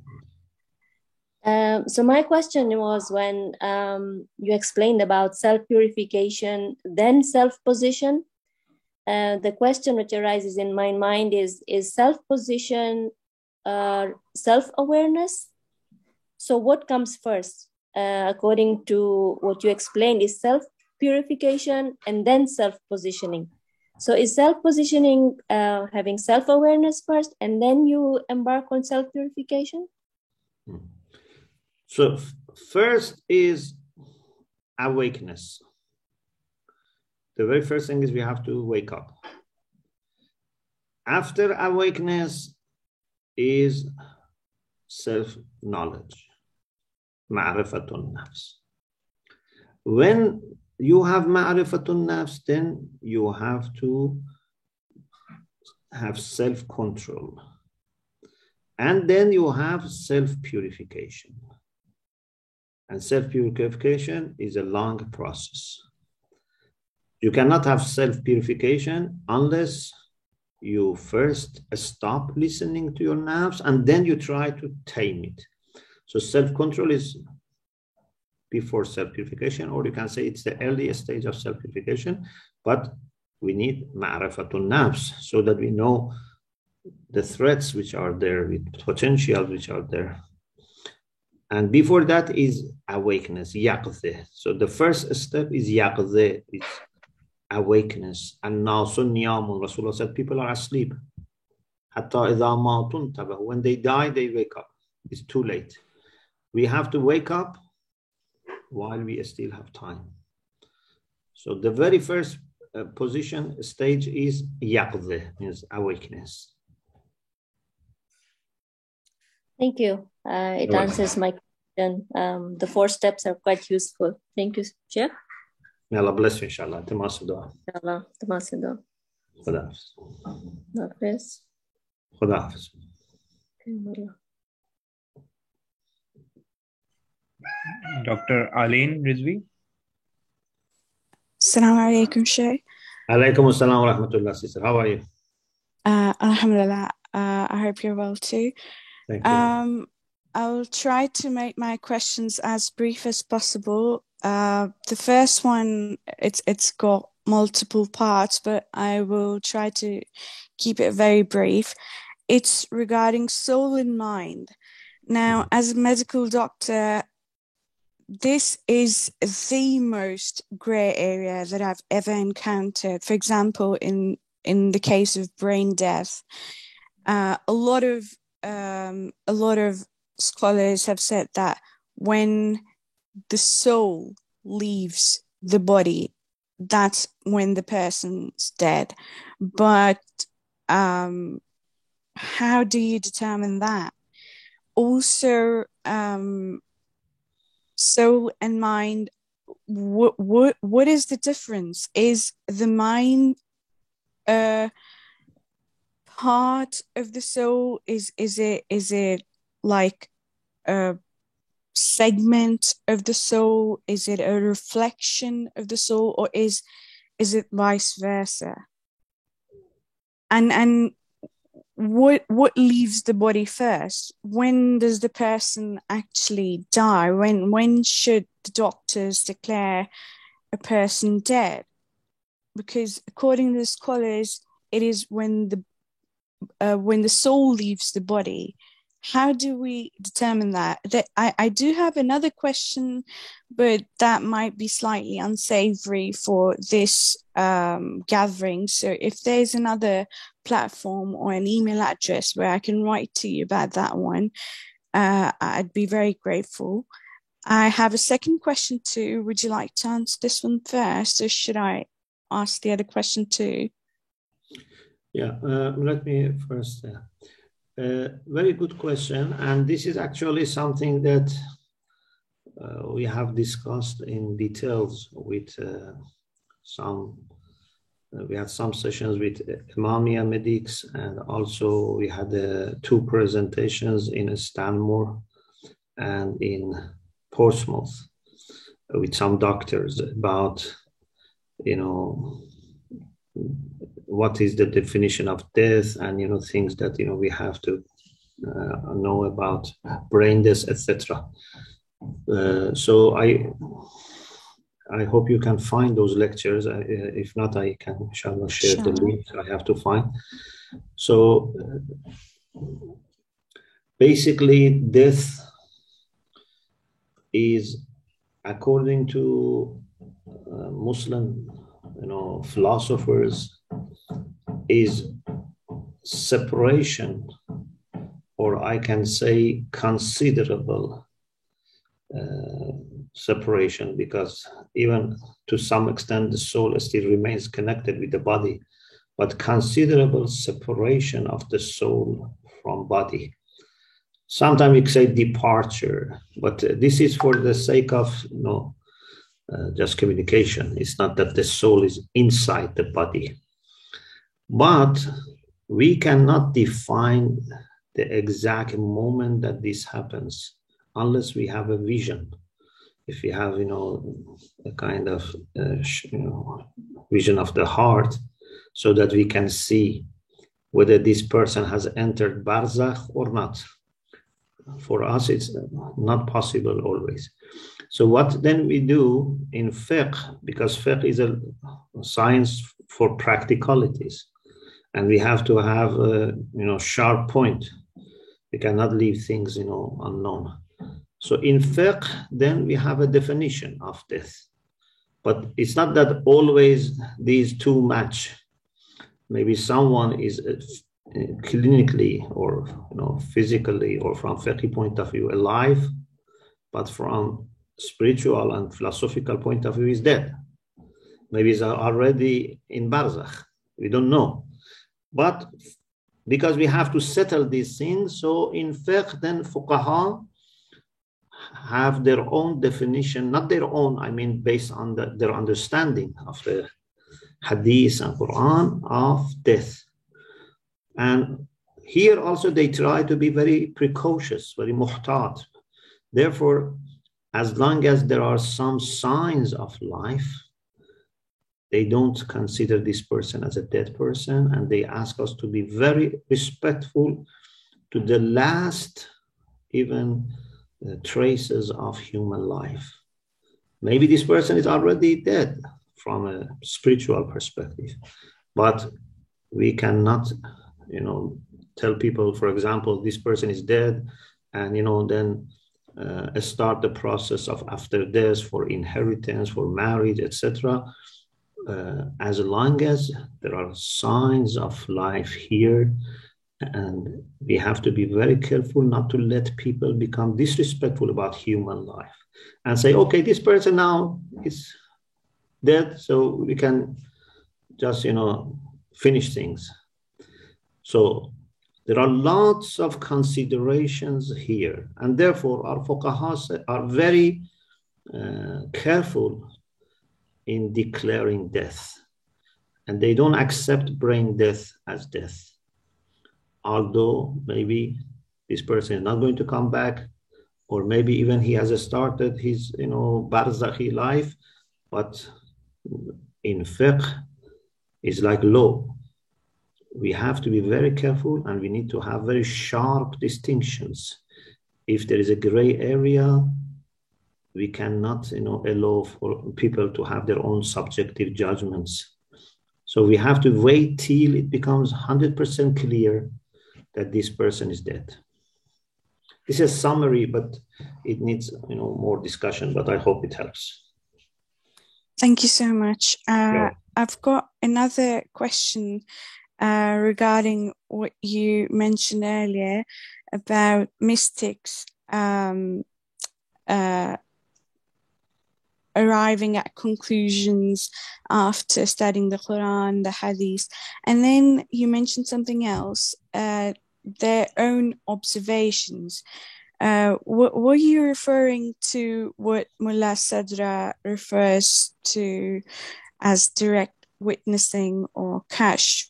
So my question was, when you explained about self-purification, then self-position, the question which arises in my mind is self-position self-awareness? So what comes first? According to what you explained, is self-purification and then self-positioning. So is self-positioning having self-awareness first and then you embark on self-purification? So first is awakeness. The very first thing is we have to wake up. After awakeness is self-knowledge, ma'rifatun nafs. When you have ma'rifatun nafs, then you have to have self-control. And then you have self-purification. And self-purification is a long process. You cannot have self-purification unless you first stop listening to your nafs and then you try to tame it. So self-control is before self-purification, or you can say it's the earliest stage of self-purification, but we need ma'rifatun nafs so that we know the threats which are there, with potential which are there. And before that is awakeness, yaqzeh. So the first step is yaqzeh, it's awakeness. And now sunniyamun, Rasulullah said, people are asleep. Hatta idha matun tabahu. When they die, they wake up. It's too late. We have to wake up while we still have time. So the very first position, stage is yaqzeh, means awakeness. Thank you. It answers my question. The 4 steps are quite useful. Thank you, Sheikh. May Allah bless you, inshallah. Tamasudwa. Inshallah. Tamasudwa. Khuda Hafiz. Hafiz. Khuda Hafiz. Dr. Aleen Rizvi. Assalamu alaikum, Sheikh. Alaikum assalam wa rahmatullah, sister. How are you? Alhamdulillah. I hope you're well too. Thank you. I'll try to make my questions as brief as possible. The first one, it's got multiple parts, but I will try to keep it very brief. It's regarding soul and mind. Now, as a medical doctor, this is the most grey area that I've ever encountered. For example, in the case of brain death, a lot of scholars have said that when the soul leaves the body, that's when the person's dead. But how do you determine that? Also, soul and mind, what is the difference? Is the mind part of the soul? Is it like a segment of the soul? Is it a reflection of the soul, or is it vice versa? And what leaves the body first? When does the person actually die? When should the doctors declare a person dead? Because according to the scholars, it is when the soul leaves the body. How do we determine that? I do have another question, but that might be slightly unsavory for this gathering. So if there's another platform or an email address where I can write to you about that one, I'd be very grateful. I have a second question too. Would you like to answer this one first, or should I ask the other question too? Yeah, let me first. Very good question, and this is actually something that we have discussed in details with some. We had some sessions with Imamia Medics, and also we had 2 presentations in Stanmore and in Portsmouth with some doctors about, what is the definition of death, and things that we have to know about brain death, etc. So I hope you can find those lectures. If not, I can share the link I have to find. So basically, death is, according to Muslim philosophers, is separation, or I can say considerable separation, because even to some extent the soul still remains connected with the body, but considerable separation of the soul from body. Sometimes we say departure, but this is for the sake of just communication. It's not that the soul is inside the body. But we cannot define the exact moment that this happens unless we have a vision. If we have, a kind of, vision of the heart, so that we can see whether this person has entered barzakh or not. For us, it's not possible always. So what then we do in fiqh, because fiqh is a science for practicalities, and we have to have a sharp point. We cannot leave things unknown. So in fiqh, then we have a definition of death, but it's not that always these two match. Maybe someone is clinically or physically or from fiqh point of view alive, but from spiritual and philosophical point of view is dead. Maybe he's already in barzakh. We don't know. But because we have to settle these things, so in fiqh, then fuqaha have their own definition, not their own, I mean based on their understanding of the hadith and Quran of death. And here also they try to be very precautious, very muhtat. Therefore, as long as there are some signs of life, they don't consider this person as a dead person, and they ask us to be very respectful to the last even traces of human life. Maybe this person is already dead from a spiritual perspective, but we cannot, tell people, for example, this person is dead and then start the process of after death for inheritance, for marriage, etc. As long as there are signs of life here, and we have to be very careful not to let people become disrespectful about human life and say, okay, this person now is dead, so we can just, finish things. So there are lots of considerations here, and therefore our fuqaha are very careful in declaring death, and they don't accept brain death as death. Although maybe this person is not going to come back, or maybe even he has started his, barzakhi life, but in fiqh, it's like law. We have to be very careful, and we need to have very sharp distinctions. If there is a gray area, we cannot, allow for people to have their own subjective judgments. So we have to wait till it becomes 100% clear that this person is dead. This is a summary, but it needs, more discussion, but I hope it helps. Thank you so much. I've got another question regarding what you mentioned earlier about mystics arriving at conclusions after studying the Quran, the Hadith. And then you mentioned something else, their own observations. Were you referring to what Mullah Sadra refers to as direct witnessing or kashf?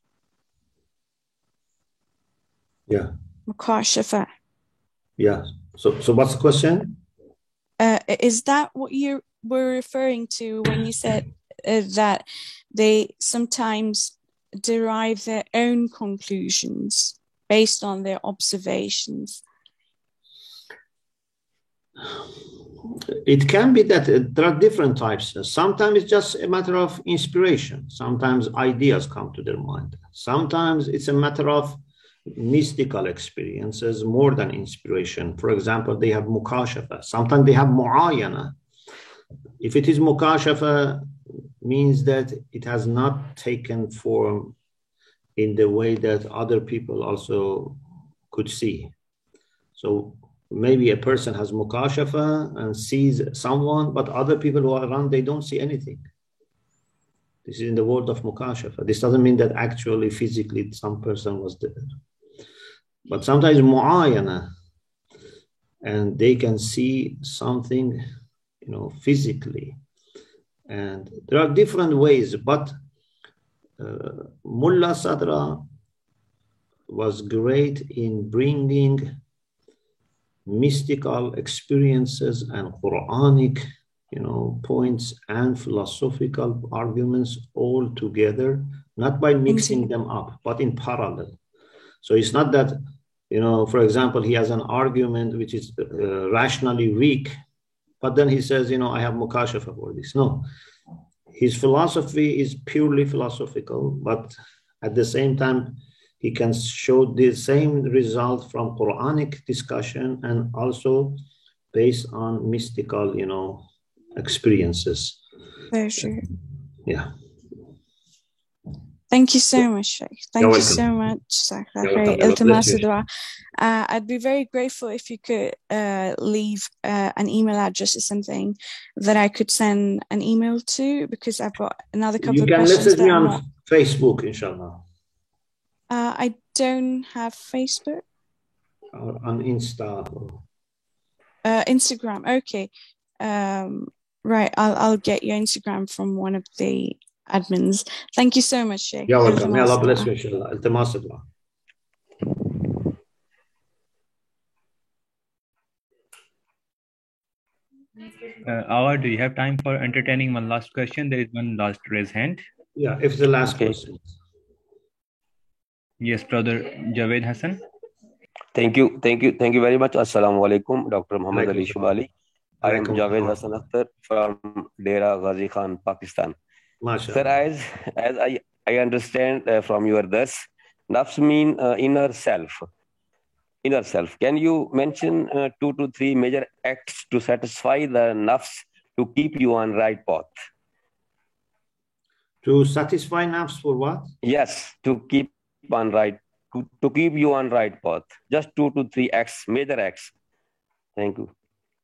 Yeah. Mukashafa. Yeah. So what's the question? Is that what you were referring to when you said that they sometimes derive their own conclusions based on their observations? It can be that there are different types. Sometimes it's just a matter of inspiration. Sometimes ideas come to their mind. Sometimes it's a matter of mystical experiences more than inspiration. For example, they have mukashafa. Sometimes they have mu'ayana. If it is mukashafa, means that it has not taken form in the way that other people also could see. So maybe a person has mukashafa and sees someone, but other people who are around, they don't see anything. This is in the world of mukashafa. This doesn't mean that actually physically some person was there. But sometimes mu'ayana, and they can see something, physically. And there are different ways, but Mullah Sadra was great in bringing mystical experiences and Quranic, points and philosophical arguments all together, not by mixing them up, but in parallel. So it's not that, for example, he has an argument which is rationally weak, but then he says, I have mukashafa for this. No, his philosophy is purely philosophical, but at the same time, he can show the same result from Quranic discussion and also based on mystical, experiences. Very true. Yeah. Thank you so much, Sheikh. Thank you so much. I'd be very grateful if you could leave an email address or something that I could send an email to, because I've got another couple of questions. You can message me on Facebook, inshallah. I don't have Facebook. Or on Insta. Instagram, okay. Right, I'll get your Instagram from one of the admins. Thank you so much, Sheikh. You're welcome. May Allah bless you, inshallah. Iltimas. Awa, do you have time for entertaining one last question? There is one last raised hand. Yeah, if the last question. Yes, brother Javed Hassan. Thank you very much. Assalamu alaikum, Dr. Muhammad Ali Shubali. I am Javed Hassan Akhtar from Dera Ghazi Khan, Pakistan. Sir, as I understand from your thus, nafs mean inner self. inner self. Can you mention 2 to 3 major acts to satisfy the nafs to keep you on right path? To satisfy nafs for what? Yes, to keep on right, to keep you on right path. Just 2 to 3 acts, major acts. Thank you.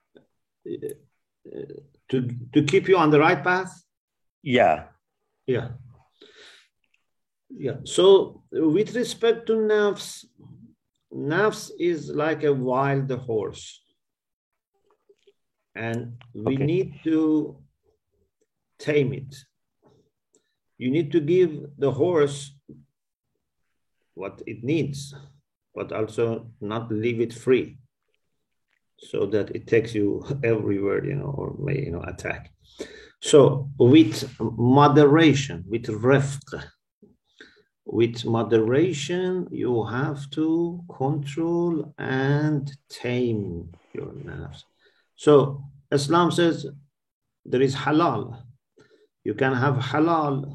To keep you on the right path? Yeah. Yeah. Yeah. So with respect to nafs, nafs is like a wild horse. And we need to tame it. You need to give the horse what it needs, but also not leave it free so that it takes you everywhere, or may, attack. So with moderation, with rifq, with moderation, you have to control and tame your nafs. So Islam says there is halal. You can have halal,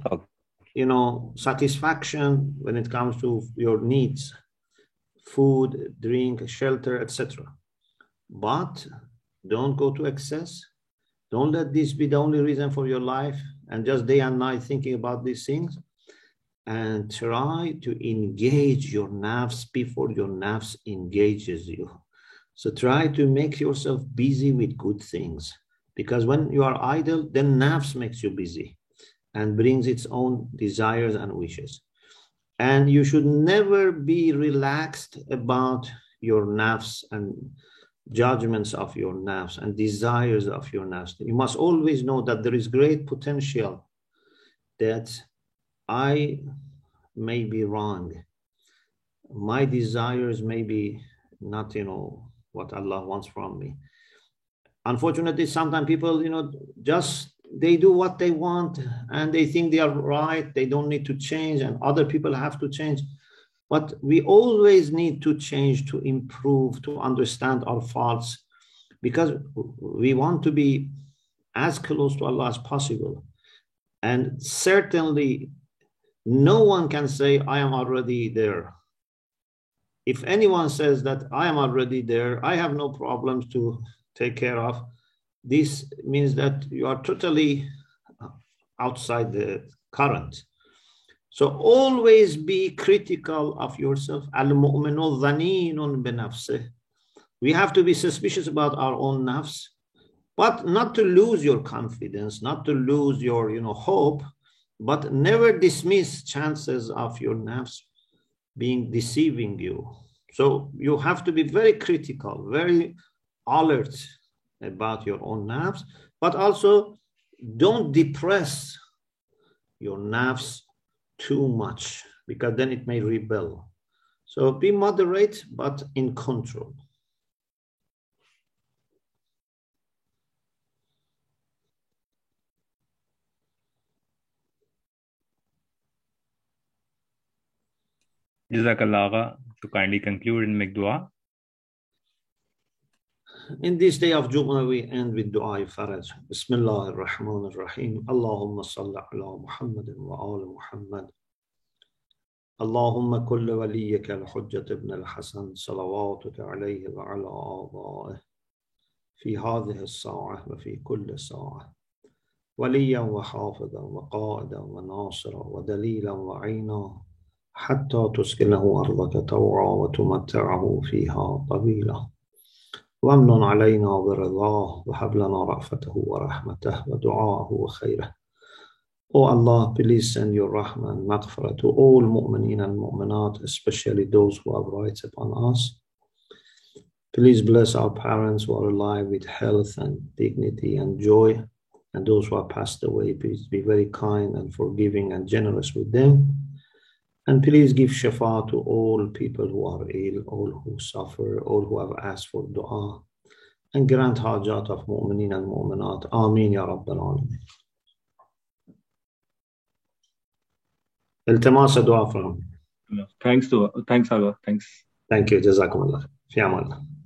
satisfaction when it comes to your needs, food, drink, shelter, etc. But don't go to excess. Don't let this be the only reason for your life and just day and night thinking about these things. And try to engage your nafs before your nafs engages you. So try to make yourself busy with good things. Because when you are idle, then nafs makes you busy and brings its own desires and wishes. And you should never be relaxed about your nafs and judgments of your nafs and desires of your nafs. You must always know that there is great potential that I may be wrong. My desires may be not, what Allah wants from me. Unfortunately, sometimes people, just they do what they want and they think they are right. They don't need to change and other people have to change. But we always need to change, to improve, to understand our faults, because we want to be as close to Allah as possible. And certainly, no one can say, I am already there. If anyone says that I am already there, I have no problems to take care of, this means that you are totally outside the current. So always be critical of yourself. Al-mu'minu dhaninun binafsih. We have to be suspicious about our own nafs, but not to lose your confidence, not to lose your hope, but never dismiss chances of your nafs being deceiving you. So you have to be very critical, very alert about your own nafs, but also don't depress your nafs too much, because then it may rebel. So be moderate, but in control. Jazakallah, to kindly conclude and make dua. In this day of Jumu'ah, we end with dua faraj. Bismillah ar-Rahman ar-Rahim. Allahumma salli ala Muhammadin wa ala Muhammad. Allahumma kulli waliyyika al-Hujjat ibn al-Hasan salawatuka alayhi wa ala aba'ih fi hadhihi as-sa'ah wa fi kulli sa'ah. Waliyan wa hafidan wa qa'idan wa nasira wa dalilan wa 'ayna حتى تسكنه أرضك طوعا وتمتعه فيها طويلا وامن علينا برضاه وهب لنا رأفته ورحمته ودعاءه وخيره. O Allah, please send your rahmah and maghfirah to all mu'mineen and mu'minat, especially those who have rights upon us. Please bless our parents who are alive with health and dignity and joy, and those who have passed away, please be very kind and forgiving and generous with them. And please give shafa to all people who are ill, all who suffer, all who have asked for dua, and grant hajat of mu'mineen and mu'minat. Ameen ya Rabbal Alameen. Iltimasa dua from. Thanks, Aga. Thanks. Thank you. Jazakumullah. Fi amallah.